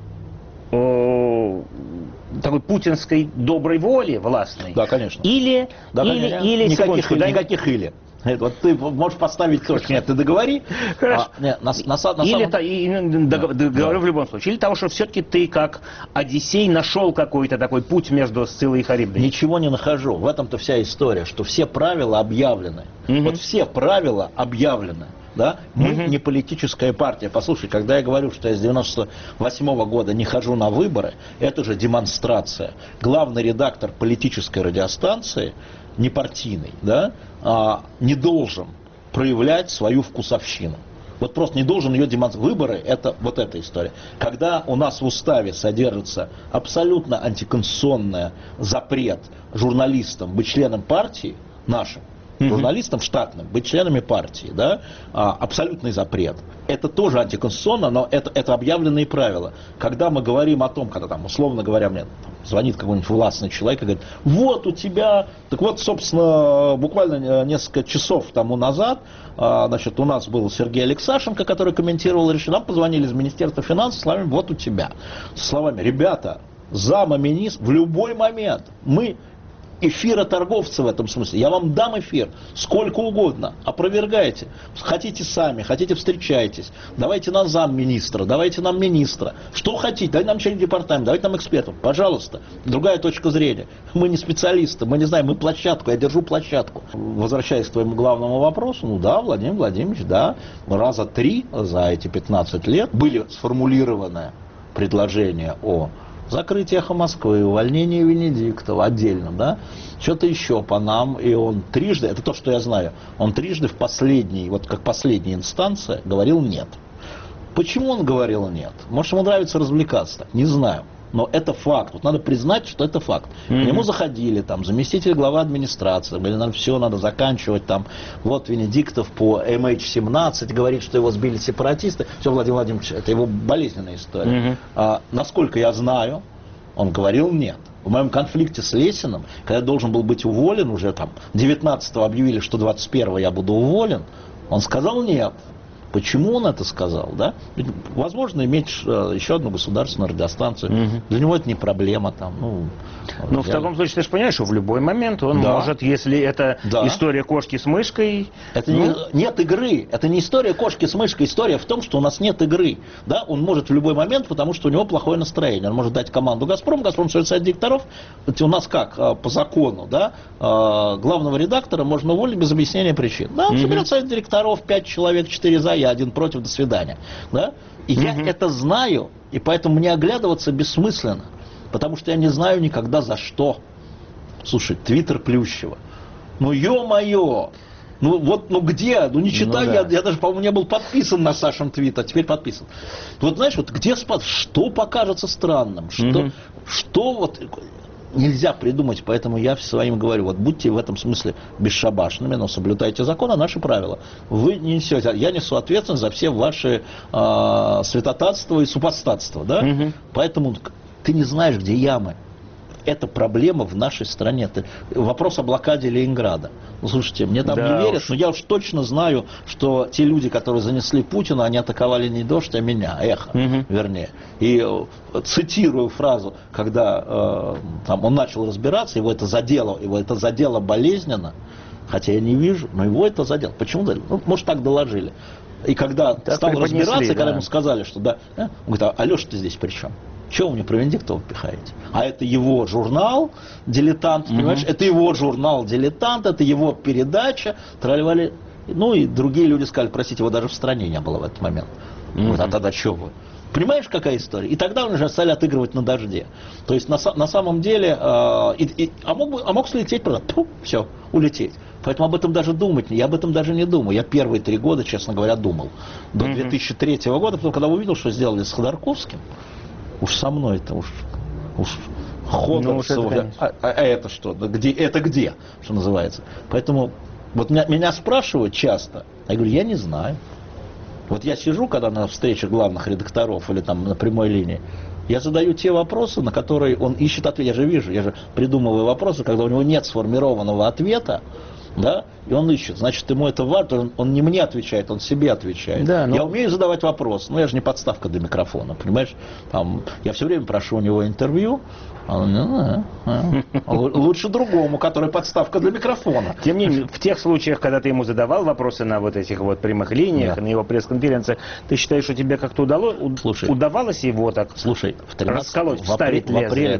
такой путинской доброй воли властной? Да, конечно. Или никаких или. Вот ты можешь поставить точку. Нет, ты договори. Хорошо. Договорю Да. в любом случае. Или того, что все-таки ты, как Одиссей, нашел какой-то такой путь между Сциллой и Харибдой. Ничего не нахожу. В этом-то вся история, что все правила объявлены. Вот все правила объявлены. Да? Мы не политическая партия. Послушай, когда я говорю, что я с 98 года не хожу на выборы, это же демонстрация. Главный редактор политической радиостанции, не партийный, да, не должен проявлять свою вкусовщину. Вот просто не должен ее демонстрировать. Выборы – это вот эта история. Когда у нас в уставе содержится абсолютно антиконституционный запрет журналистам быть членом партии нашим, журналистам штатным, быть членами партии, да, абсолютный запрет. Это тоже антиконституционно, но это объявленные правила. Когда мы говорим о том, когда там, условно говоря, мне звонит какой-нибудь властный человек и говорит, вот у тебя, так вот, собственно, буквально несколько часов тому назад, значит, у нас был Сергей Алексашенко, который комментировал решение, нам позвонили из Министерства финансов, с словами, вот у тебя. Со словами, ребята, замминистра, в любой момент мы эфироторговцы в этом смысле. Я вам дам эфир сколько угодно. Опровергайте. Хотите сами, хотите встречайтесь. Давайте нам замминистра, давайте нам министра. Что хотите, дайте нам член департамента, давайте нам экспертов. Пожалуйста. Другая точка зрения. Мы не специалисты, мы не знаем, мы площадку, я держу площадку. Возвращаясь к твоему главному вопросу, ну да, Владимир Владимирович, да, раза 3 за эти 15 лет были сформулированы предложения о закрытие «Эхо Москвы», увольнение Венедиктова отдельно, да, что-то еще по нам, и он трижды, это то, что я знаю, он трижды в последней, вот как последняя инстанция, говорил «нет». Почему он говорил «нет»? Может, ему нравится развлекаться так, не знаю. Но это факт. Вот надо признать, что это факт. К нему заходили там заместитель главы администрации, говорили, нам все надо заканчивать там. Вот Венедиктов по MH17 говорит, что его сбили сепаратисты. Все, Владимир Владимирович, это его болезненная история. Насколько я знаю, он говорил нет. В моем конфликте с Лесиным, когда я должен был быть уволен, уже там 19-го объявили, что 21-го я буду уволен, он сказал нет. Почему он это сказал, да? Ведь возможно иметь еще одну государственную радиостанцию. Для него это не проблема там. Ну, в таком случае ты же понимаешь, что в любой момент он может, если это история кошки с мышкой. Это нет игры. Это не история кошки с мышкой. История в том, что у нас нет игры. Да? Он может в любой момент, потому что у него плохое настроение. Он может дать команду «Газпром», «Газпром» совершает совет директоров. Это у нас как по закону, да? Главного редактора можно уволить без объяснения причин. Да, он соберет совет директоров, 5 человек, 4 за, я 1 против, до свидания. Да? И я это знаю, и поэтому мне оглядываться бессмысленно. Потому что я не знаю никогда за что. Слушай, твиттер Плющева. Ну, ё-моё! Ну, вот, ну где? Ну, не читаю, я даже, по-моему, не был подписан на Сашин твит, а теперь подписан. Вот, знаешь, вот где что покажется странным? Что вот... Нельзя придумать, поэтому я своим говорю, вот будьте в этом смысле бесшабашными, но соблюдайте закон, а наши правила. Вы не несете, я несу ответственность за все ваши святотатства и супостатства, да? Поэтому ты не знаешь, где ямы. Это проблема в нашей стране. Вопрос о блокаде Ленинграда. Ну, слушайте, мне там не верят, но я уж точно знаю, что те люди, которые занесли Путина, они атаковали не дождь, а меня, эхо, вернее. И цитирую фразу, когда там, он начал разбираться, его это задело болезненно, хотя я не вижу, но его это задело. Почему? Ну, может, так доложили. И когда стал разбираться, когда ему сказали, что да, он говорит, а Алеша, ты здесь при чем? Чего вы мне про Венедиктова пихаете? А это его журнал «Дилетант», понимаешь? Это его журнал «Дилетант», это его передача, тролливали. Ну и другие люди сказали, простите, его даже в стране не было в этот момент. Вот, а тогда что вы? Понимаешь, какая история? И тогда уже стали отыгрывать на дожде. То есть на самом деле, мог слететь, все, улететь. Поэтому об этом даже думать, я об этом даже не думаю. Я первые 3 года, честно говоря, думал. До 2003 года, потом, когда увидел, что сделали с Ходорковским, уж со мной это уж Ходорцев. Это что? Где? Что называется. Поэтому вот меня спрашивают часто. Я говорю, я не знаю. Вот я сижу, когда на встречах главных редакторов или там на прямой линии, я задаю те вопросы, на которые он ищет ответ. Я же вижу, я же придумываю вопросы, когда у него нет сформированного ответа. да, и он ищет, значит, ему это важно, он не мне отвечает, он себе отвечает. Да, Я умею задавать вопрос, но я же не подставка для микрофона, понимаешь? Там, я все время прошу у него интервью, лучше другому, который подставка для микрофона. Тем не менее, в тех случаях, когда ты ему задавал вопросы на вот этих вот прямых линиях, на его пресс-конференциях, ты считаешь, что тебе как-то удавалось его так расколоть, вставить лезвие?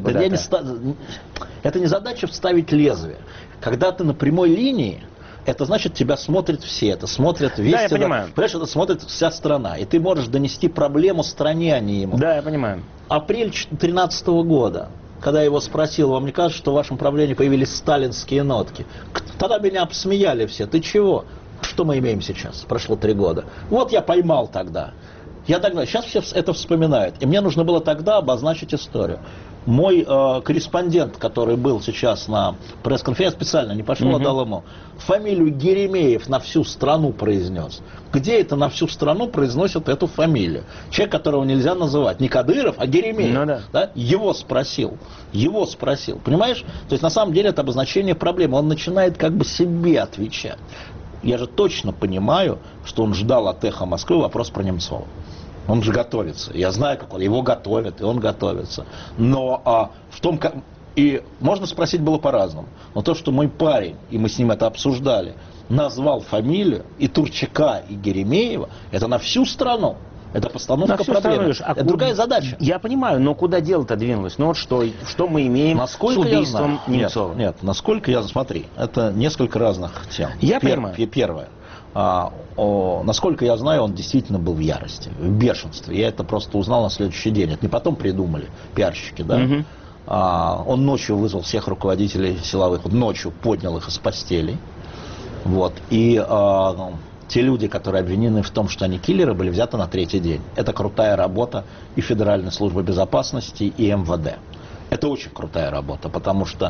Это не задача вставить лезвие. Когда ты на прямой линии, это значит, тебя смотрят все, это смотрят весь... Да, я понимаю. Понимаешь, это смотрит вся страна, и ты можешь донести проблему стране, а не ему. Да, я понимаю. Апрель 2013 года, когда я его спросил, вам не кажется, что в вашем правлении появились сталинские нотки? Тогда меня обсмеяли все. Ты чего? Что мы имеем сейчас? Прошло 3 года. Вот я поймал тогда. Я тогда, сейчас все это вспоминают. И мне нужно было тогда обозначить историю. Мой корреспондент, который был сейчас на пресс-конференции, специально не пошел, отдал ему, фамилию Еремеев на всю страну произнес. Где это на всю страну произносят эту фамилию? Человек, которого нельзя называть. Не Кадыров, а Еремеев. Ну, да. Да? Его спросил. Понимаешь? То есть, на самом деле, это обозначение проблемы. Он начинает как бы себе отвечать. Я же точно понимаю, что он ждал от «Эхо Москвы» вопрос про Немцова. Он же готовится. Я знаю, как он. Его готовят, и он готовится. Но в том, как... И можно спросить было по-разному. Но то, что мой парень, и мы с ним это обсуждали, назвал фамилию и Турчака, и Еремеева, это на всю страну. Это постановка проблемы. Это другая задача. Я понимаю, но куда дело-то двинулось? Ну вот что мы имеем с убийством Немцова? Нет, насколько я... Смотри, это несколько разных тем. Я понимаю. Первое. Насколько я знаю, он действительно был в ярости, в бешенстве. Я это просто узнал на следующий день. Это не потом придумали пиарщики, да? Он ночью вызвал всех руководителей силовых, ночью поднял их из постелей. Вот. И те люди, которые обвинены в том, что они киллеры, были взяты на 3-й день. Это крутая работа и Федеральной службы безопасности, и МВД. Это очень крутая работа, потому что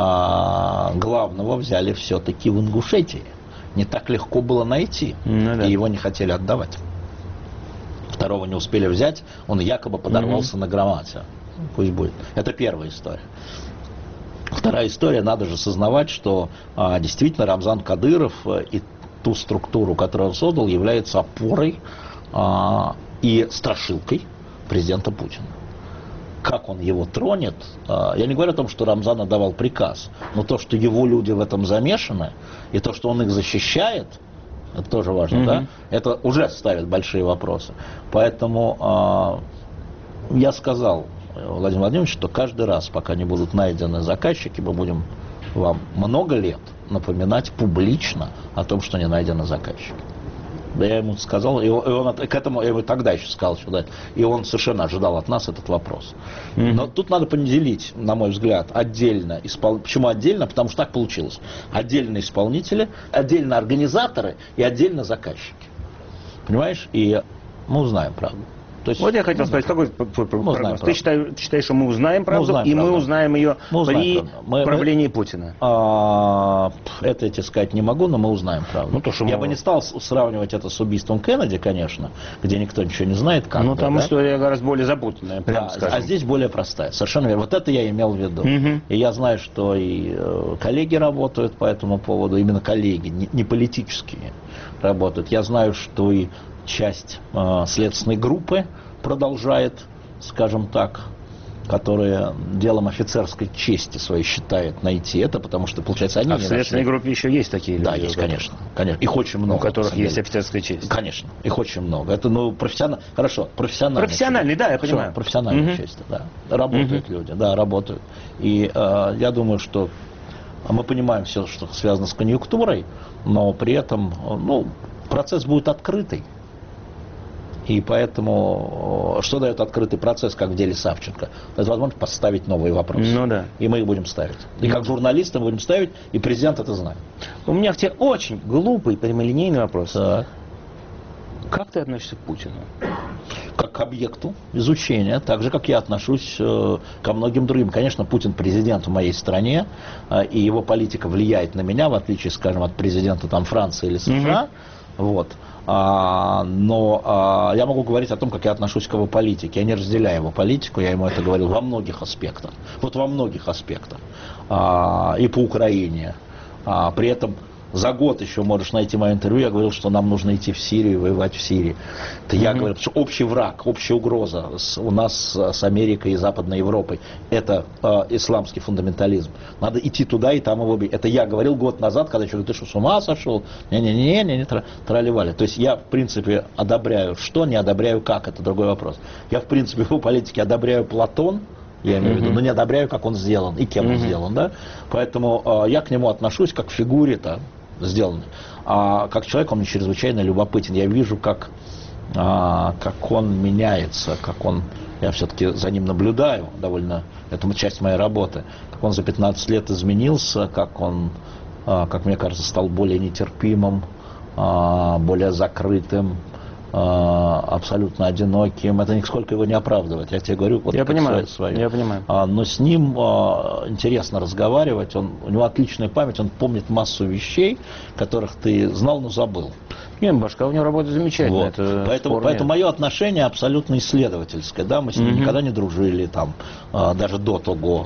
главного взяли все-таки в Ингушетии. Не так легко было найти, и его не хотели отдавать. 2-го не успели взять, он якобы подорвался на гранате. Пусть будет. Это первая история. Вторая история, надо же сознавать, что действительно Рамзан Кадыров и ту структуру, которую он создал, является опорой и страшилкой президента Путина. Как он его тронет, я не говорю о том, что Рамзан отдавал приказ, но то, что его люди в этом замешаны, и то, что он их защищает, это тоже важно, да? Это уже ставит большие вопросы. Поэтому я сказал Владимиру Владимировичу, что каждый раз, пока не будут найдены заказчики, мы будем вам много лет напоминать публично о том, что не найдены заказчики. Да я ему сказал, и он к этому, я ему тогда еще сказал сюда, и он совершенно ожидал от нас этот вопрос. Но тут надо поделить, на мой взгляд, отдельно, почему отдельно? Потому что так получилось. Отдельно исполнители, отдельно организаторы и отдельно заказчики. Понимаешь? И мы узнаем правду. То есть, вот я хотел сказать, какой прогноз? Ты считаешь, что мы узнаем правду, мы узнаем ее при правлении Путина? Это я тебе сказать не могу, но мы узнаем правду. Я бы не стал сравнивать это с убийством Кеннеди, конечно, где никто ничего не знает, как. Ну, там история гораздо более запутанная, прямо скажем. А здесь более простая, совершенно верно. Вот это я имел в виду. И я знаю, что и коллеги работают по этому поводу, именно коллеги, не политические работают. Я знаю, что и часть следственной группы продолжает, скажем так, которая делом офицерской чести своей считает найти это, потому что, получается, они в следственной группе еще есть такие люди? Да, есть, конечно. Их очень много. У которых есть офицерская честь? Конечно, их очень много. Это, профессионально. Хорошо, профессиональный, да, я понимаю. Профессиональная честь, да. Работают люди, да, работают. И я думаю, что мы понимаем все, что связано с конъюнктурой, но при этом, процесс будет открытый. И поэтому, что дает открытый процесс, как в деле Савченко? Это возможность поставить новые вопросы. Ну да. И мы их будем ставить. И как журналисты мы будем ставить, и президент это знает. У меня к тебе очень глупый, прямолинейный вопрос. Так. Как ты относишься к Путину? Как к объекту изучения, так же, как я отношусь ко многим другим. Конечно, Путин президент в моей стране, и его политика влияет на меня, в отличие, скажем, от президента Франции или США. Вот. Но я могу говорить о том, как я отношусь к его политике. Я не разделяю его политику, я ему это говорил во многих аспектах. Вот во многих аспектах. И по Украине. При этом за год еще можешь найти мое интервью, я говорил, что нам нужно идти в Сирию, воевать в Сирии. Это я говорил, что общий враг, общая угроза у нас с Америкой и Западной Европой, это исламский фундаментализм. Надо идти туда и там его бить. Это я говорил год назад, когда человек, ты что, с ума сошел? Не тролливали. То есть я, в принципе, одобряю что, не одобряю как, это другой вопрос. Я, в принципе, в политике одобряю Платон, я имею в виду, но не одобряю, как он сделан и кем он сделан, да? Поэтому я к нему отношусь как к фигуре-то сделанной. А как человек он мне чрезвычайно любопытен. Я вижу, как он меняется, я все-таки за ним наблюдаю довольно, это часть моей работы, как он за 15 лет изменился, как он, как мне кажется, стал более нетерпимым, более закрытым, абсолютно одиноким. Это нисколько его не оправдывает. Я тебе говорю, вот я понимаю, свое. Я понимаю. Но с ним интересно разговаривать. У него отличная память, он помнит массу вещей, которых ты знал, но забыл. Нет, башка у него работает замечательно. Вот. Поэтому мое отношение абсолютно исследовательское. Да? Мы с ним никогда не дружили, там, даже до того.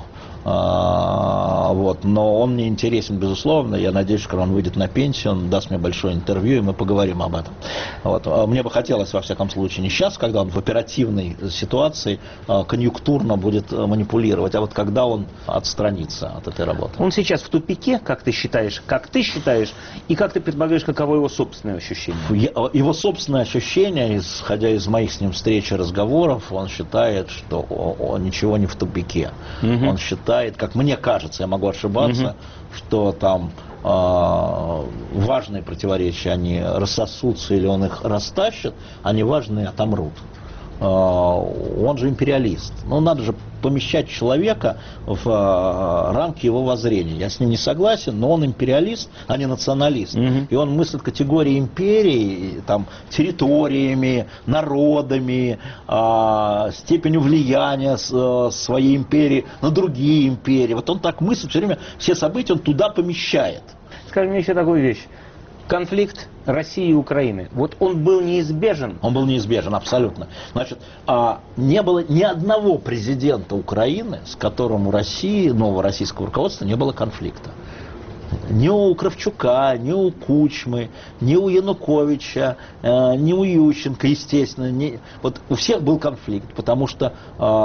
Вот. Но он мне интересен, безусловно. Я надеюсь, что когда он выйдет на пенсию, он даст мне большое интервью, и мы поговорим об этом. Вот. Мне бы хотелось, во всяком случае, не сейчас, когда он в оперативной ситуации конъюнктурно будет манипулировать, а вот когда он отстранится от этой работы. Он сейчас в тупике, как ты считаешь, и как ты предполагаешь, каково его собственное ощущение? Его собственное ощущение, исходя из моих с ним встреч и разговоров, он считает, что он ничего не в тупике. Он считает, как мне кажется, я могу ошибаться, что там важные противоречия, они рассосутся или он их растащит, а неважные отомрут. Он же империалист. Ну, надо же помещать человека в рамки его воззрения. Я с ним не согласен, но он империалист, а не националист. И он мыслит категории империи, там, территориями, народами, степенью влияния своей империи на другие империи. Вот он так мыслит, все время все события он туда помещает. Скажи мне еще такую вещь. Конфликт России и Украины, вот он был неизбежен? Он был неизбежен, абсолютно. Значит, не было ни одного президента Украины, с которым у России, нового российского руководства, не было конфликта. Ни у Кравчука, ни у Кучмы, ни у Януковича, ни у Ющенко, естественно. Вот у всех был конфликт, потому что,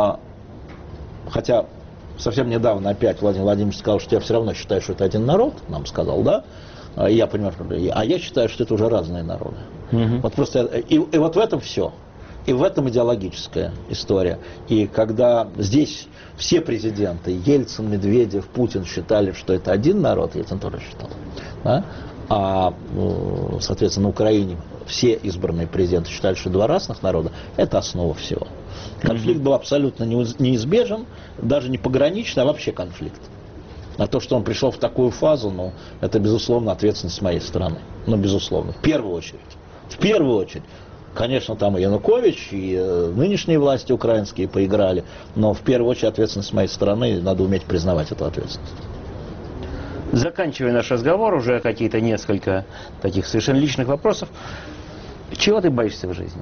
хотя совсем недавно опять Владимир Владимирович сказал, что я все равно считаю, что это один народ, нам сказал, да? Я понимаю, а я считаю, что это уже разные народы. Вот просто, и вот в этом все. И в этом идеологическая история. И когда здесь все президенты, Ельцин, Медведев, Путин считали, что это один народ, Ельцин тоже считал, да? А, соответственно, на Украине все избранные президенты считали, что два разных народа, это основа всего. Конфликт был абсолютно неизбежен, даже не пограничный, а вообще конфликт. А то, что он пришел в такую фазу, ну, это, безусловно, ответственность с моей стороны. Ну, безусловно. В первую очередь. Конечно, там и Янукович, и нынешние власти украинские поиграли, но в первую очередь ответственность с моей стороны, и надо уметь признавать эту ответственность. Заканчивая наш разговор, уже какие-то несколько таких совершенно личных вопросов. Чего ты боишься в жизни?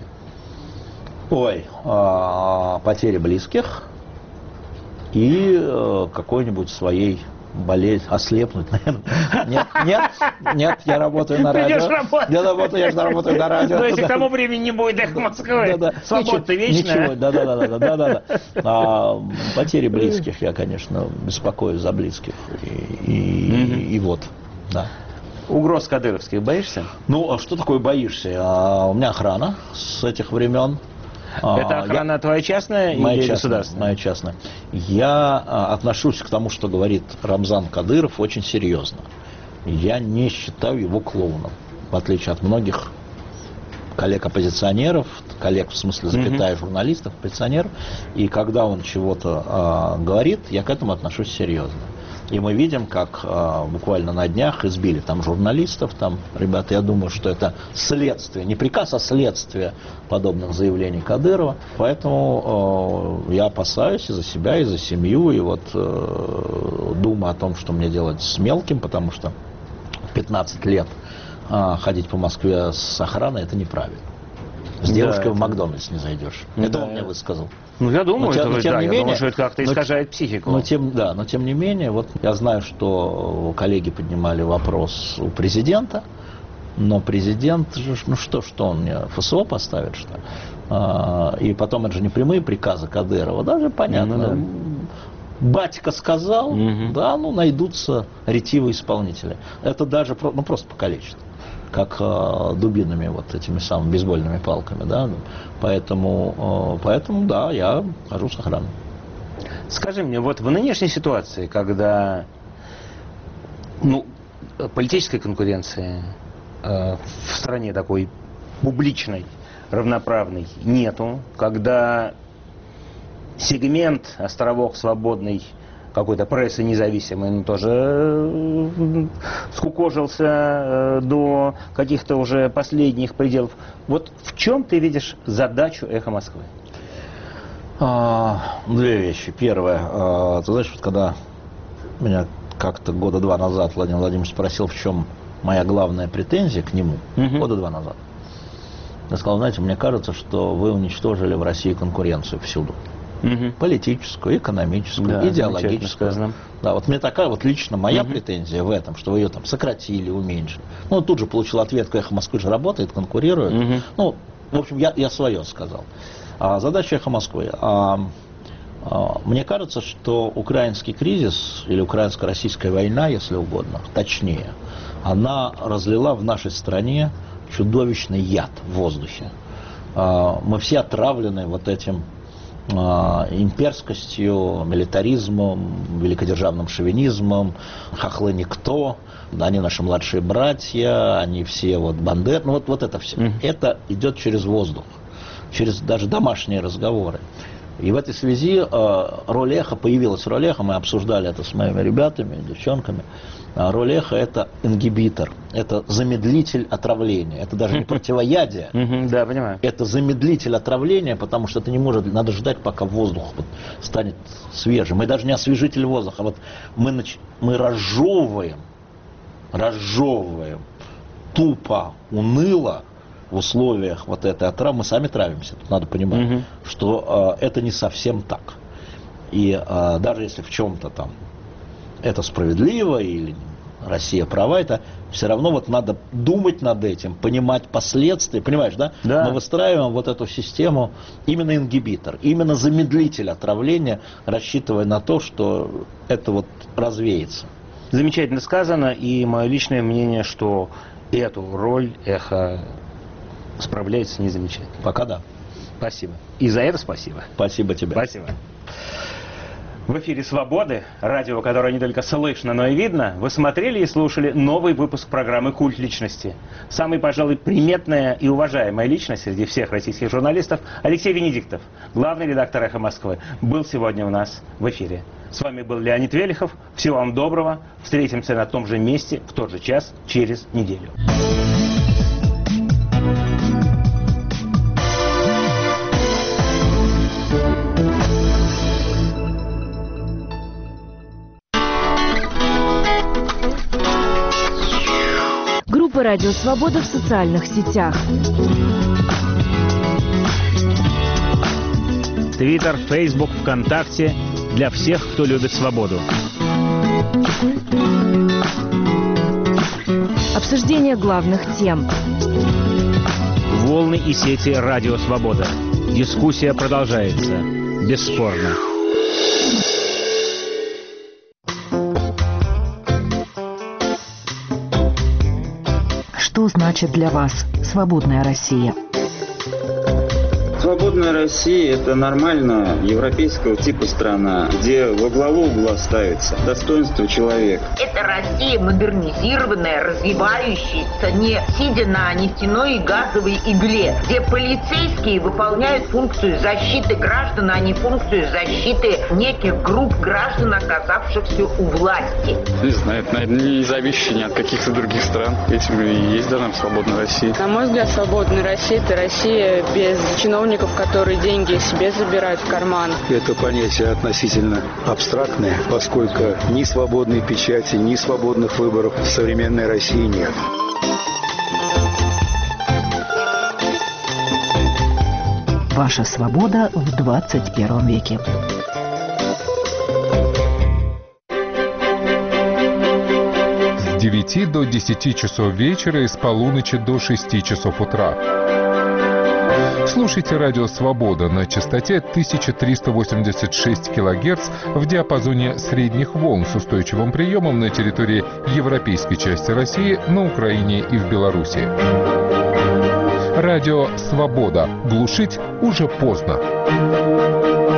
Ой, потери близких и какой-нибудь своей болезнь, ослепнуть, наверное. Нет, я работаю на радио. Я же работаю на радио. Но если к тому времени не будет эхо Москвы, свобода вечная. Ничего, да. Потери близких, я, конечно, беспокоюсь за близких. И вот, да. Угроз кадыровских боишься? Ну, а что такое боишься? У меня охрана с этих времен. Это охрана твоя частная или государственная? Моя частная. Я отношусь к тому, что говорит Рамзан Кадыров, очень серьезно. Я не считаю его клоуном, в отличие от многих коллег-оппозиционеров, коллег в смысле запятая журналистов, оппозиционеров. И когда он чего-то говорит, я к этому отношусь серьезно. И мы видим, как буквально на днях избили там журналистов, там, ребята, я думаю, что это следствие, не приказ, а следствие подобных заявлений Кадырова. Поэтому я опасаюсь и за себя, и за семью, и вот думаю о том, что мне делать с мелким, потому что 15 лет ходить по Москве с охраной, это неправильно. С девушкой в Макдональдс не зайдешь. Это он мне высказал. Ну, я думаю, я думаю, что это как-то искажает психику. Но тем не менее, вот я знаю, что коллеги поднимали вопрос у президента, но президент же, что он мне ФСО поставит, что ли? И потом это же не прямые приказы Кадырова, даже понятно. Батька сказал, найдутся ретивые исполнители. Это даже просто покалечит, как дубинами, вот этими самыми бейсбольными палками, да. Поэтому, да, я хожу с охраной. Скажи мне, вот в нынешней ситуации, когда политической конкуренции в стране такой публичной, равноправной нету, когда сегмент, островок свободный, какой-то прессы независимый, тоже скукожился до каких-то уже последних пределов. Вот в чем ты видишь задачу «Эхо Москвы»? Две вещи. Первое, ты знаешь, вот когда меня как-то года 2 назад Владимир Владимирович спросил, в чем моя главная претензия к нему, года 2 назад, я сказал, знаете, мне кажется, что вы уничтожили в России конкуренцию всюду. Политическую, экономическую, идеологическую. Да, вот мне такая вот лично моя претензия в этом, что вы ее там сократили, уменьшили. Тут же получил ответ, «Эхо Москвы» же работает, конкурирует. В общем, я свое сказал. Задача «Эхо Москвы». Мне кажется, что украинский кризис, или украинско-российская война, если угодно, точнее, она разлила в нашей стране чудовищный яд в воздухе. Мы все отравлены вот этим имперскостью, милитаризмом, великодержавным шовинизмом, хохлы никто, они наши младшие братья, они все вот бандеры, вот это все. Это идет через воздух, через даже домашние разговоры. И в этой связи появилась роль эхо, мы обсуждали это с моими ребятами, девчонками. Роль эхо — это ингибитор, это замедлитель отравления, это даже не противоядие, да, понимаю. Это замедлитель отравления, потому что это не может, надо ждать, пока воздух станет свежим. И даже не освежитель воздуха, вот мы разжевываем тупо, уныло в условиях вот этой отравы, мы сами травимся, тут надо понимать, что это не совсем так. И даже если в чем-то там это справедливо или Россия права, это все равно вот надо думать над этим, понимать последствия, понимаешь, да? Да. Мы выстраиваем вот эту систему, именно ингибитор, именно замедлитель отравления, рассчитывая на то, что это вот развеется. Замечательно сказано, и мое личное мнение, что эту роль «Эхо» справляется незамечательно. Пока да. Спасибо. И за это спасибо. Спасибо тебе. Спасибо. В эфире «Свободы», радио, которое не только слышно, но и видно. Вы смотрели и слушали новый выпуск программы «Культ личности». Самый, пожалуй, приметная и уважаемая личность среди всех российских журналистов Алексей Венедиктов, главный редактор «Эхо Москвы», был сегодня у нас в эфире. С вами был Леонид Велихов. Всего вам доброго. Встретимся на том же месте в тот же час через неделю. Группа «Радио Свобода» в социальных сетях. Твиттер, Фейсбук, ВКонтакте. Для всех, кто любит свободу. Обсуждение главных тем. Волны и сети «Радио Свобода». Дискуссия продолжается. Бесспорно. Что значит для вас свободная Россия? Свободная Россия – это нормальная европейского типа страна, где во главу угла ставится достоинство человека. Это Россия модернизированная, развивающаяся, не сидя на нефтяной и газовой игле, где полицейские выполняют функцию защиты граждан, а не функцию защиты неких групп граждан, оказавшихся у власти. Не знаю, это, наверное, не зависящее ни от каких-то других стран. Этим и есть данная свободная Россия. На мой взгляд, свободная Россия – это Россия без чиновников, которые деньги себе забирают в карман. Это понятие относительно абстрактное, поскольку ни свободной печати, ни свободных выборов в современной России нет. Ваша свобода в 21 веке. С 9 до 10 часов вечера и с полуночи до 6 часов утра. Слушайте радио «Свобода» на частоте 1386 кГц в диапазоне средних волн с устойчивым приемом на территории европейской части России, на Украине и в Беларуси. Радио «Свобода». Глушить уже поздно.